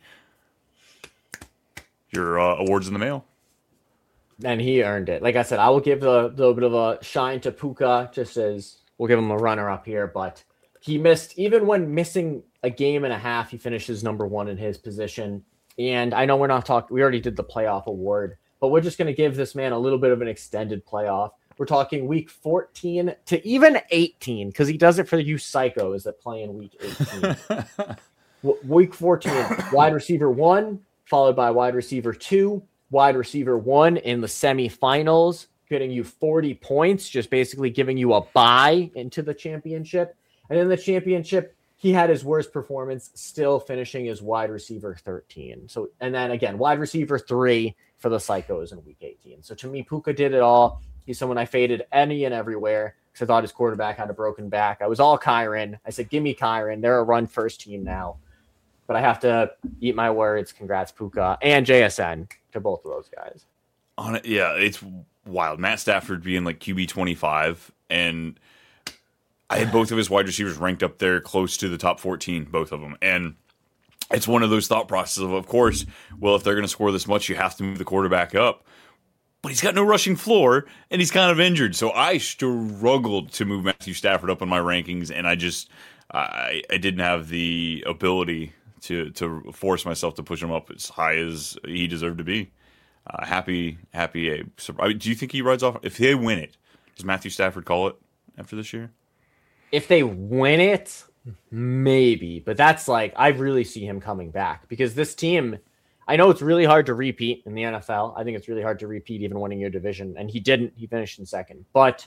Your awards in the mail. And he earned it. Like I said, I will give a little bit of a shine to Puka, just as we'll give him a runner-up here. But he missed, even when missing a game and a half, he finishes number 1 in his position. And I know we're not talking, we already did the playoff award, but we're just going to give this man a little bit of an extended playoff. We're talking week 14 to even 18, because he does it for you psychos that play in week 18. Week 14, wide receiver 1, followed by wide receiver 2, wide receiver 1 in the semifinals, getting you 40 points, just basically giving you a bye into the championship. And in the championship, he had his worst performance, still finishing as wide receiver 13. So, and then again, wide receiver 3 for the psychos in week 18. So to me, Puka did it all. He's someone I faded any and everywhere because I thought his quarterback had a broken back. I was all Kyron. I said, give me Kyron. They're a run-first team now. But I have to eat my words. Congrats, Puka and JSN, to both of those guys. Yeah, it's wild. Matt Stafford being like QB 25, and I had both of his wide receivers ranked up there close to the top 14, both of them. And it's one of those thought processes of course, well, if they're going to score this much, you have to move the quarterback up. But he's got no rushing floor, and he's kind of injured. So I struggled to move Matthew Stafford up in my rankings, and I didn't have the ability to force myself to push him up as high as he deserved to be. Happy. Do you think he rides off? If they win it, does Matthew Stafford call it after this year? If they win it, maybe. But that's like, I really see him coming back because this team, I know it's really hard to repeat in the NFL. I think it's really hard to repeat even winning your division. And he didn't. He finished in second. But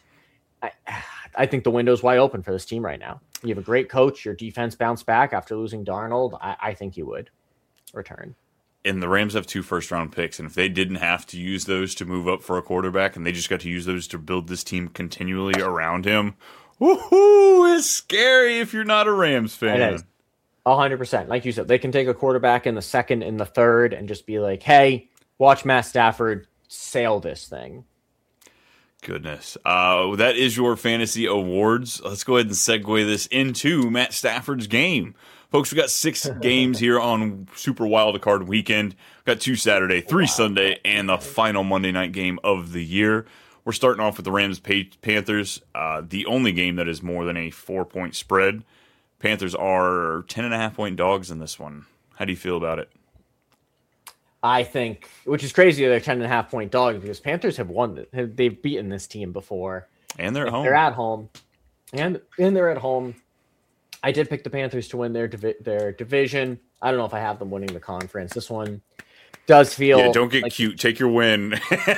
I think the window's wide open for this team right now. You have a great coach. Your defense bounced back after losing Darnold. I think you would return. And the Rams have 2 first-round picks, and if they didn't have to use those to move up for a quarterback, and they just got to use those to build this team continually around him, woohoo! It's scary if you're not a Rams fan. It is 100%. Like you said, they can take a quarterback in the second, in the third, and just be like, "Hey, watch Matt Stafford sail this thing." Goodness. That is your fantasy awards. Let's go ahead and segue this into Matt Stafford's game. Folks, we got 6 games here on Super Wild Card Weekend. We've got 2 Saturday, 3 Sunday, and the final Monday night game of the year. We're starting off with the Rams Panthers, the only game that is more than a 4-point spread. Panthers are 10.5-point dogs in this one. How do you feel about it? I think, which is crazy, they're 10.5-point dogs because Panthers have won. They've beaten this team before, and they're at home. They're at home, and they're at home. I did pick the Panthers to win their division. I don't know if I have them winning the conference. This one does feel. Yeah, don't get like, cute. Take your win.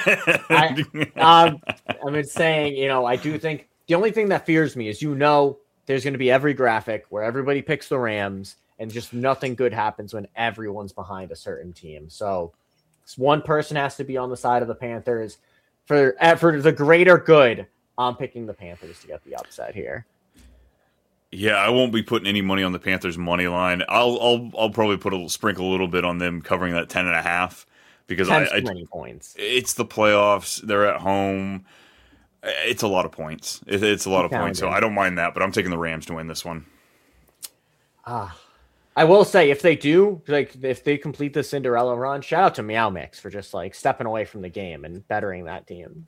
I'm saying, I do think the only thing that fears me is, there's going to be every graphic where everybody picks the Rams. And just nothing good happens when everyone's behind a certain team. So one person has to be on the side of the Panthers. For the greater good, I'm picking the Panthers to get the upset here. Yeah, I won't be putting any money on the Panthers money line. I'll probably sprinkle a little bit on them covering that 10.5 because Ten's too many points. it's the playoffs. They're at home. It's a lot of points. It's a lot of points, so I don't mind that. But I'm taking the Rams to win this one. I will say if they do, like if they complete the Cinderella run, shout out to Meow Mix for just like stepping away from the game and bettering that team.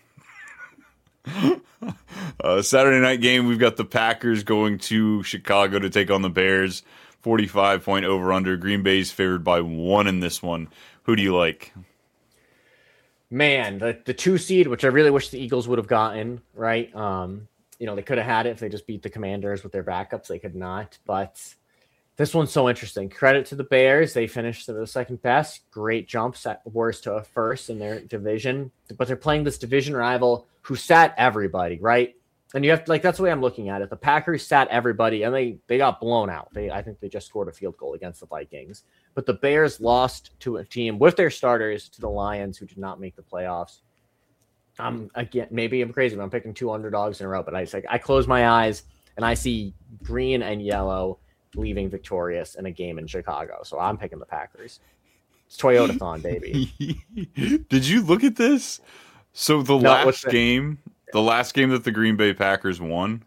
Saturday night game, we've got the Packers going to Chicago to take on the Bears. 45-point over-under. Green Bay's favored by 1 in this one. Who do you like? Man, the 2 seed, which I really wish the Eagles would have gotten, right? They could have had it if they just beat the Commanders with their backups. They could not, but this one's so interesting. Credit to the Bears. They finished the second best. Great jumps at worst to a first in their division, but they're playing this division rival who sat everybody, right? And you have to, that's the way I'm looking at it. The Packers sat everybody, and they got blown out. I think they just scored a field goal against the Vikings. But the Bears lost to a team with their starters to the Lions, who did not make the playoffs. Again, maybe I'm crazy, but I'm picking 2 underdogs in a row. But I close my eyes, and I see green and yellow leaving victorious in a game in Chicago. So I'm picking the Packers. It's Toyota-thon, baby. Did you look at this? So the last game that the Green Bay Packers won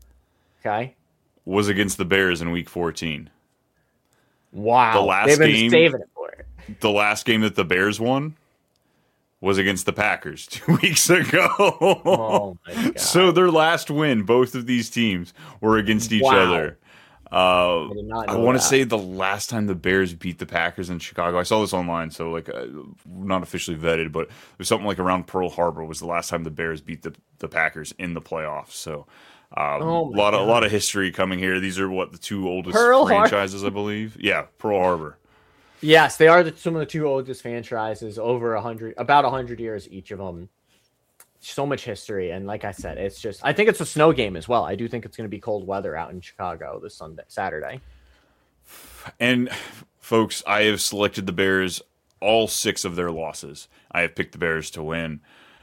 was against the Bears in Week 14. Wow. They've been saving it for it. The last game that the Bears won was against the Packers 2 weeks ago. Oh, my God. So their last win, both of these teams were against each other. I want to say the last time the Bears beat the Packers in Chicago, I saw this online, so not officially vetted, but there's something like around Pearl Harbor was the last time the Bears beat the Packers in the playoffs. So a lot of history coming here. These are the 2 oldest franchises, I believe. Yeah, Pearl Harbor. Yes, they are some of the 2 oldest franchises, about 100 years each of them. So much history, and like I said, I think it's a snow game as well. I do think it's going to be cold weather out in Chicago this Saturday. And folks, I have selected the Bears all 6 of their losses. I have picked the Bears to win.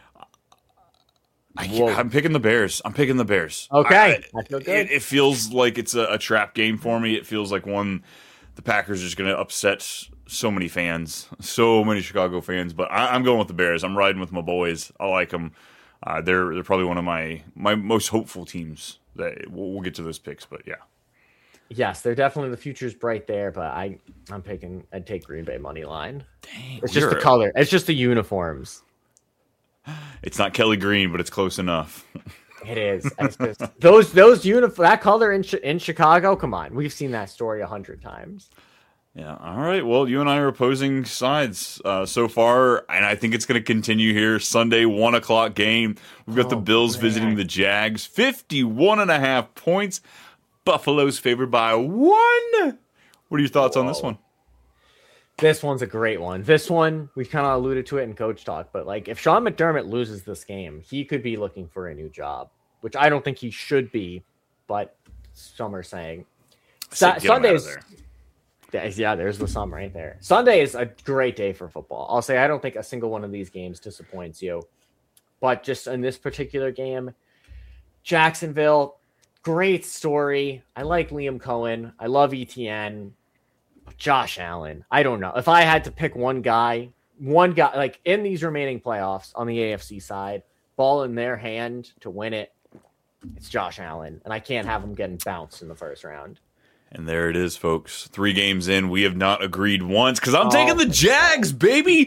I'm picking the Bears. Okay, I feel good. It feels like it's a trap game for me. It feels like the Packers are just going to upset so many fans, so many Chicago fans. But I'm going with the Bears. I'm riding with my boys. I like them. They're probably one of my most hopeful teams. We'll get to those picks, but yeah. Yes, they're definitely, the future's bright there, but I'd take Green Bay money line. Dang, it's just the color. It's just the uniforms. It's not Kelly Green, but it's close enough. It is. It's just, those that color in Chicago. Come on, we've seen that story 100 times. Yeah. All right. Well, you and I are opposing sides so far, and I think it's going to continue here. Sunday, 1:00 game. We've got the Bills visiting the Jags. 51.5 points. Buffalo's favored by 1. What are your thoughts on this one? This one's a great one. This one, we kind of alluded to it in coach talk, but if Sean McDermott loses this game, he could be looking for a new job, which I don't think he should be, but some are saying. Sundays. Yeah, there's the sum right there. Sunday is a great day for football. I'll say I don't think a single one of these games disappoints you. But just in this particular game, Jacksonville, great story. I like Liam Cohen. I love ETN. But Josh Allen, I don't know. If I had to pick one guy, in these remaining playoffs on the AFC side, ball in their hand to win it, it's Josh Allen. And I can't have him getting bounced in the first round. And there it is, folks. 3 games in, we have not agreed once because I'm taking the Jags, baby.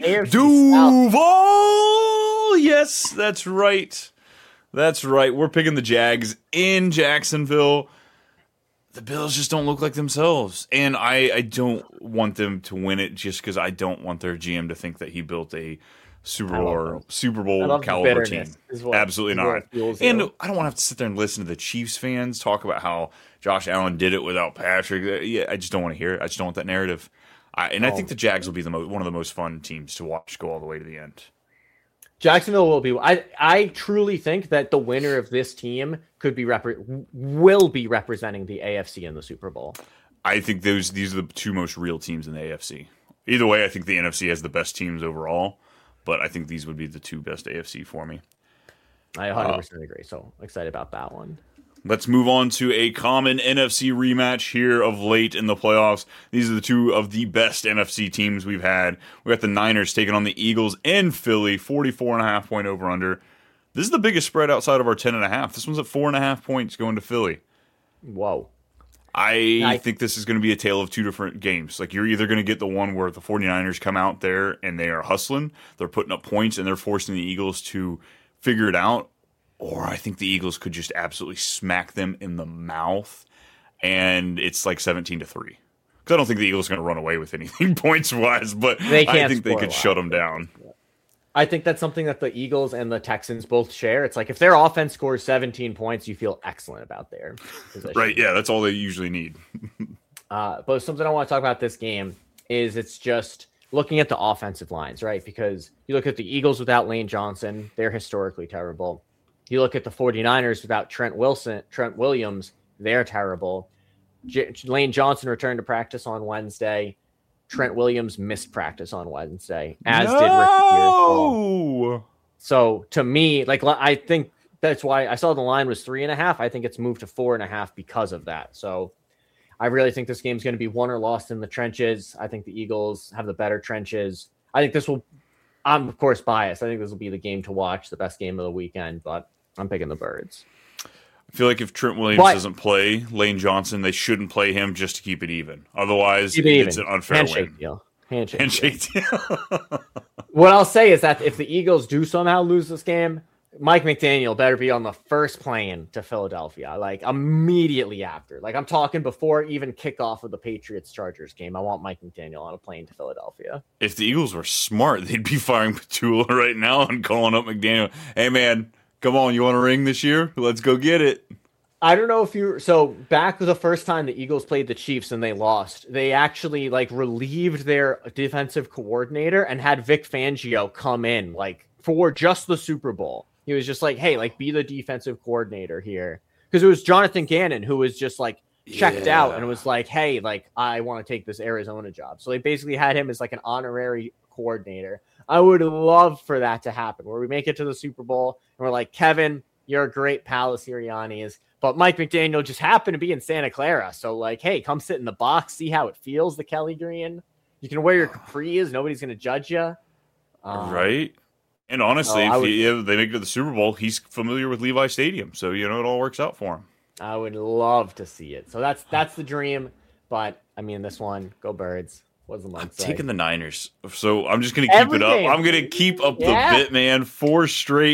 Duval. Yes, that's right. That's right. We're picking the Jags in Jacksonville. The Bills just don't look like themselves. And I don't want them to win it just because I don't want their GM to think that he built a Super Bowl caliber team. Absolutely not. And I don't want to have to sit there and listen to the Chiefs fans talk about how Josh Allen did it without Patrick. Yeah, I just don't want to hear it. I just don't want that narrative. I think the Jags will be one of the most fun teams to watch go all the way to the end. Jacksonville will be. I truly think that the winner of this team will be representing the AFC in the Super Bowl. I think these are the 2 most real teams in the AFC. Either way, I think the NFC has the best teams overall, but I think these would be the 2 best AFC for me. I 100% agree. So excited about that one. Let's move on to a common NFC rematch here of late in the playoffs. These are the two of the best NFC teams we've had. We got the Niners taking on the Eagles in Philly, 44.5 point over under. This is the biggest spread outside of our 10.5. This one's at 4.5 points going to Philly. Whoa. I think this is going to be a tale of two different games. Like, you're either going to get the one where the 49ers come out there and they are hustling, they're putting up points, and they're forcing the Eagles to figure it out, or I think the Eagles could just absolutely smack them in the mouth, and it's like 17-3. Because I don't think the Eagles are going to run away with anything points-wise, but I think they could shut them down. I think that's something that the Eagles and the Texans both share. It's like if their offense scores 17 points, you feel excellent about their position. Right, yeah, that's all they usually need. But something I want to talk about this game is it's just looking at the offensive lines, right? Because you look at the Eagles without Lane Johnson, they're historically terrible. You look at the 49ers without Trent Williams, they're terrible. Lane Johnson returned to practice on Wednesday. Trent Williams missed practice on Wednesday, as did Ricky Pierce. So to me, like, I think that's why I saw the line was 3.5. I think it's moved to 4.5 because of that. So I really think this game's going to be won or lost in the trenches. I think the Eagles have the better trenches. I think this will, I'm of course biased. I think this will be the game to watch, the best game of the weekend, but I'm picking the Birds. I feel like if Trent Williams doesn't play Lane Johnson, they shouldn't play him just to keep it even. Otherwise, it's an unfair win. Deal. Handshake deal. What I'll say is that if the Eagles do somehow lose this game, Mike McDaniel better be on the first plane to Philadelphia, like immediately after. Like, I'm talking before even kickoff of the Patriots-Chargers game. I want Mike McDaniel on a plane to Philadelphia. If the Eagles were smart, they'd be firing Petula right now and calling up McDaniel. Hey, man, come on, you want a ring this year? Let's go get it. I don't know if so back the first time the Eagles played the Chiefs and they lost, they actually like relieved their defensive coordinator and had Vic Fangio come in like for just the Super Bowl. He was just like, hey, like, be the defensive coordinator here. Because it was Jonathan Gannon who was just like checked out and was like, hey, like, I want to take this Arizona job. So they basically had him as like an honorary coordinator. I would love for that to happen where we make it to the Super Bowl and we're like, Kevin, you're a great pal of Sirianni's, but Mike McDaniel just happened to be in Santa Clara. So like, hey, come sit in the box, see how it feels, the Kelly Green. You can wear your capris. Nobody's going to judge you. Right. And honestly, if they make it to the Super Bowl, he's familiar with Levi Stadium. So, it all works out for him. I would love to see it. So that's the dream. But, I mean, this one, go Birds. What's the month say? Taking the Niners. So I'm just going to keep it up. I'm going to keep up the bit, man. 4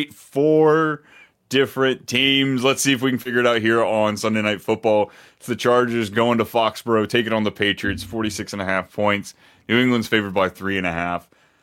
different teams. Let's see if we can figure it out here on Sunday Night Football. It's the Chargers going to Foxborough, taking on the Patriots, 46.5 points. New England's favored by 3.5.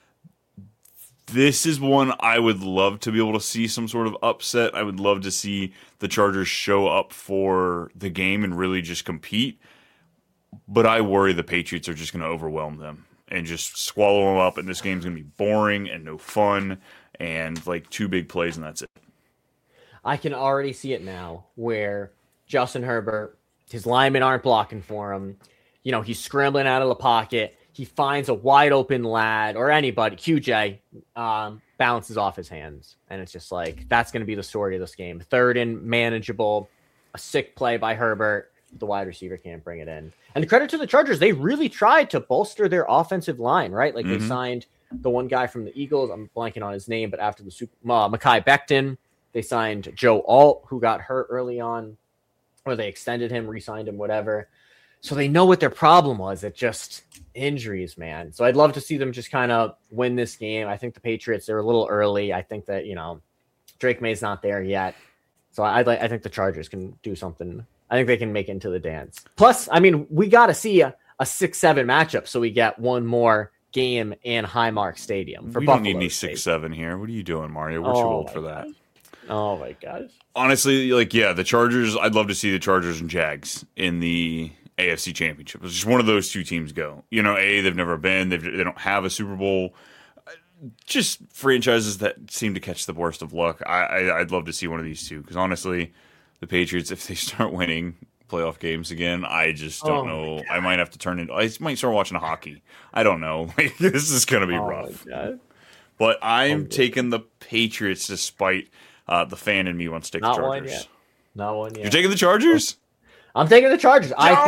This is one I would love to be able to see some sort of upset. I would love to see the Chargers show up for the game and really just compete. But I worry the Patriots are just going to overwhelm them and just swallow them up. And this game's going to be boring and no fun and like 2 big plays and that's it. I can already see it now where Justin Herbert, his linemen aren't blocking for him. He's scrambling out of the pocket. He finds a wide open lad or anybody, QJ, bounces off his hands. And it's just like, that's going to be the story of this game. 3rd and manageable, a sick play by Herbert. The wide receiver can't bring it in. And credit to the Chargers. They really tried to bolster their offensive line, right? Like they signed the one guy from the Eagles. I'm blanking on his name, but after the Mekhi Becton, they signed Joe Alt, who got hurt early on, or they extended him, re-signed him, whatever. So they know what their problem was. It just injuries, man. So I'd love to see them just kind of win this game. I think the Patriots, they're a little early. I think that, Drake May's not there yet. So I think the Chargers can do something. I think they can make it into the dance. Plus, I mean, we got to see a 6-7 matchup so we get one more game in Highmark Stadium. We don't need any 6-7 here. What are you doing, Mario? We're too old for that. Oh, my gosh. Honestly, the Chargers, I'd love to see the Chargers and Jags in the AFC Championship. It's just one of those 2 teams go. They've never been. They don't have a Super Bowl. Just franchises that seem to catch the worst of luck. I'd love to see one of these 2 because honestly, the Patriots, if they start winning playoff games again, I just don't know. I might have to turn it. I might start watching hockey. I don't know. This is going to be rough. But I'm taking the Patriots despite the fan in me wants to take the Chargers. Not one yet. You're taking the Chargers? I'm taking the Chargers. I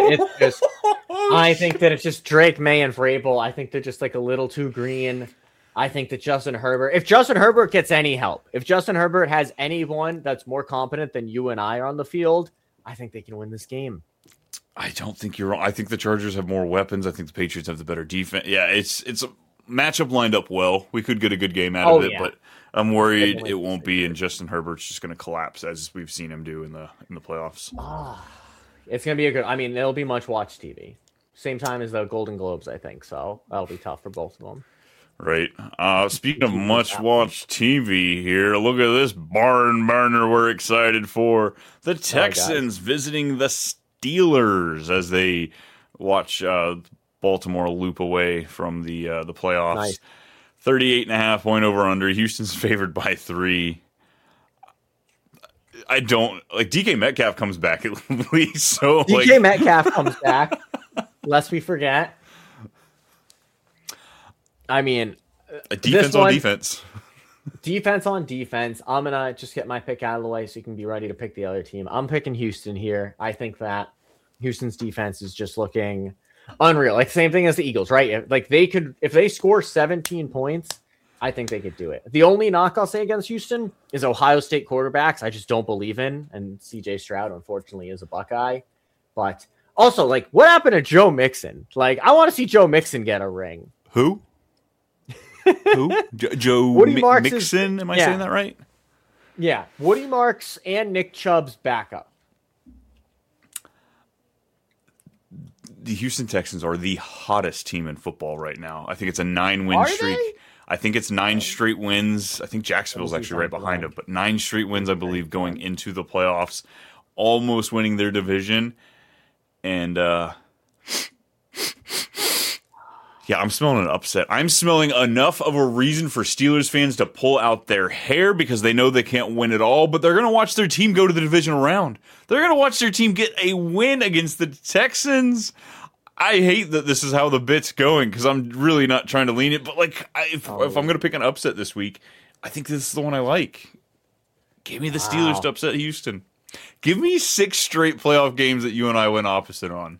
think that it's just Drake, May, and Vrabel. I think they're just like a little too green. I think that Justin Herbert, if Justin Herbert gets any help, if Justin Herbert has anyone that's more competent than you and I are on the field, I think they can win this game. I don't think you're wrong. I think the Chargers have more weapons. I think the Patriots have the better defense. Yeah, it's a matchup lined up well. We could get a good game out of it, but I'm worried it won't be, and Justin Herbert's just going to collapse as we've seen him do in the playoffs. It's going to be a good. I mean, it'll be much watch TV. Same time as the Golden Globes, I think. So that'll be tough for both of them. Right. Speaking of much watch TV here, look at this barn burner we're excited for. The Texans visiting the Steelers as they watch Baltimore loop away from the playoffs. Nice. 38.5 over under. Houston's favored by 3. I don't like DK Metcalf comes back at least. So DK Metcalf comes back. Lest we forget. I mean, defense on defense. Defense on defense. I'm going to just get my pick out of the way so you can be ready to pick the other team. I'm picking Houston here. I think that Houston's defense is just looking unreal. Like same thing as the Eagles, right? Like if they score 17 points, I think they could do it. The only knock I'll say against Houston is Ohio State quarterbacks. I just don't believe in. And CJ Stroud, unfortunately, is a Buckeye. But also, like, what happened to Joe Mixon? Like, I want to see Joe Mixon get a ring. Who? Joe Mixon? Am I saying that right? Yeah. Woody Marks and Nick Chubb's backup. The Houston Texans are the hottest team in football right now. I think it's a 9-win streak. They? I think it's 9 straight wins. I think Jacksonville's actually right behind them, but 9 straight wins, I believe, going into the playoffs, almost winning their division. And yeah, I'm smelling an upset. I'm smelling enough of a reason for Steelers fans to pull out their hair because they know they can't win it all, but they're going to watch their team go to the divisional round. They're going to watch their team get a win against the Texans. I hate that this is how the bit's going because I'm really not trying to lean it, but like if I'm going to pick an upset this week, I think this is the one I like. Give me the Steelers to upset Houston. Give me 6 straight playoff games that you and I went opposite on.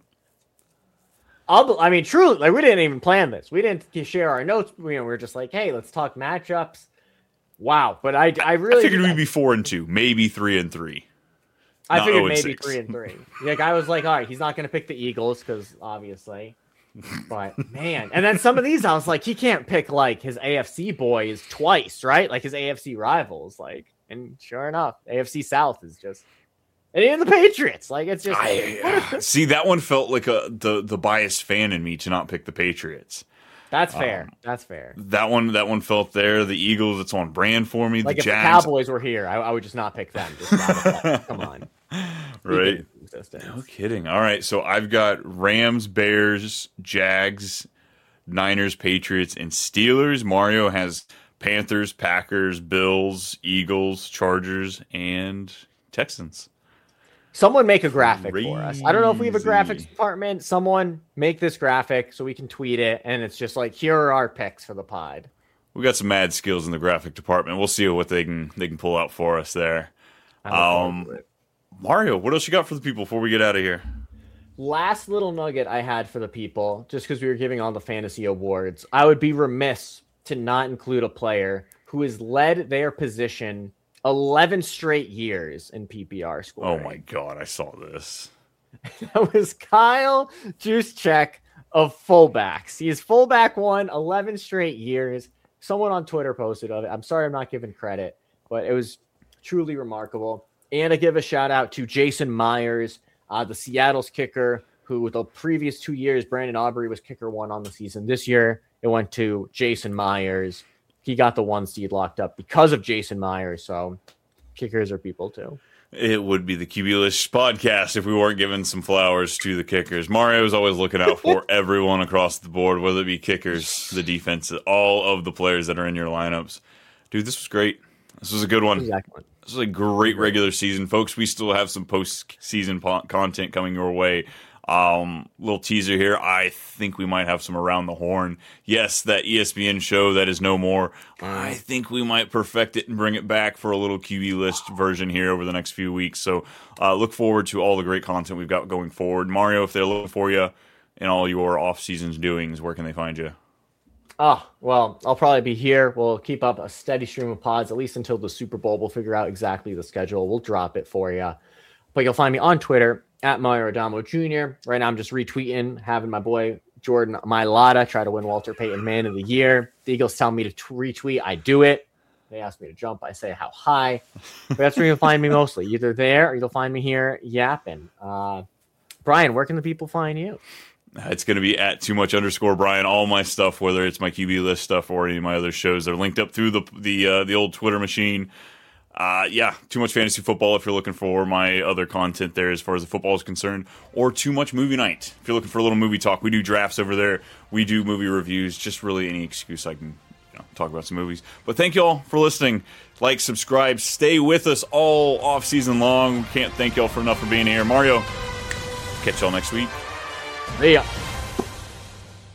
I mean, truly, like we didn't even plan this. We didn't share our notes. We were just like, "Hey, let's talk matchups." Wow, but I figured we'd be 4-2, maybe 3-3. I figured maybe 3-3. Like I was like, all right, he's not going to pick the Eagles because obviously, but man, and then some of these, I was like, he can't pick like his AFC boys twice, right? Like his AFC rivals, like, and sure enough, AFC South is just. And even the Patriots, like it's just. See, that one felt like the biased fan in me to not pick the Patriots. That's fair. That's fair. That one felt there. The Eagles, it's on brand for me. Like the if Jags, the Cowboys were here, I would just not pick them. Just come on, right? No kidding. All right, so I've got Rams, Bears, Jags, Niners, Patriots, and Steelers. Mario has Panthers, Packers, Bills, Eagles, Chargers, and Texans. Someone make a graphic for us. I don't know if we have a graphics department. Someone make this graphic so we can tweet it, and it's just like, here are our picks for the pod. We got some mad skills in the graphic department. We'll see what they can pull out for us there. Mario, what else you got for the people before we get out of here? Last little nugget I had for the people, just because we were giving all the fantasy awards, I would be remiss to not include a player who has led their position 11 straight years in PPR scoring. Oh my God, I saw this. That was Kyle Juszczyk of fullbacks. He is fullback 1, 11 straight years. Someone on Twitter posted of it. I'm sorry I'm not giving credit, but it was truly remarkable. And I give a shout out to Jason Myers, the Seattle's kicker, who the previous 2 years, Brandon Aubrey was kicker 1 on the season. This year, it went to Jason Myers. He got the 1 seed locked up because of Jason Myers. So kickers are people too. It would be the QB-less podcast if we weren't giving some flowers to the kickers. Mario is always looking out for everyone across the board, whether it be kickers, the defense, all of the players that are in your lineups. Dude, this was great. This was a good one. Exactly. This was a great regular season. Folks, we still have some post-season content coming your way Little teaser here. I think we might have some Around the Horn. Yes, that ESPN show that is no more. I think we might perfect it and bring it back for a little QB list version here over the next few weeks. So look forward to all the great content we've got going forward. Mario, if they're looking for you in all your off-season's doings, where can they find you? Oh, well, I'll probably be here. We'll keep up a steady stream of pods, at least until the Super Bowl. We'll figure out exactly the schedule. We'll drop it for you. But you'll find me on Twitter at Mario Adamo Jr. Right now, I'm just retweeting, having my boy Jordan Mailata try to win Walter Payton Man of the Year. The Eagles tell me to retweet. I do it. They ask me to jump. I say how high. But that's where you'll find me mostly. Either there or you'll find me here yapping. Brian, where can the people find you? It's going to be at @TooMuch_Brian. All my stuff, whether it's my QB list stuff or any of my other shows, they're linked up through the old Twitter machine. Too Much Fantasy Football if you're looking for my other content there as far as the football is concerned, or Too Much Movie Night if you're looking for a little movie talk. We do drafts over there. We do movie reviews. Just really any excuse I can talk about some movies. But thank you all for listening. Like, subscribe, stay with us all off season long. Can't thank y'all for enough for being here. Mario, catch y'all next week. See ya.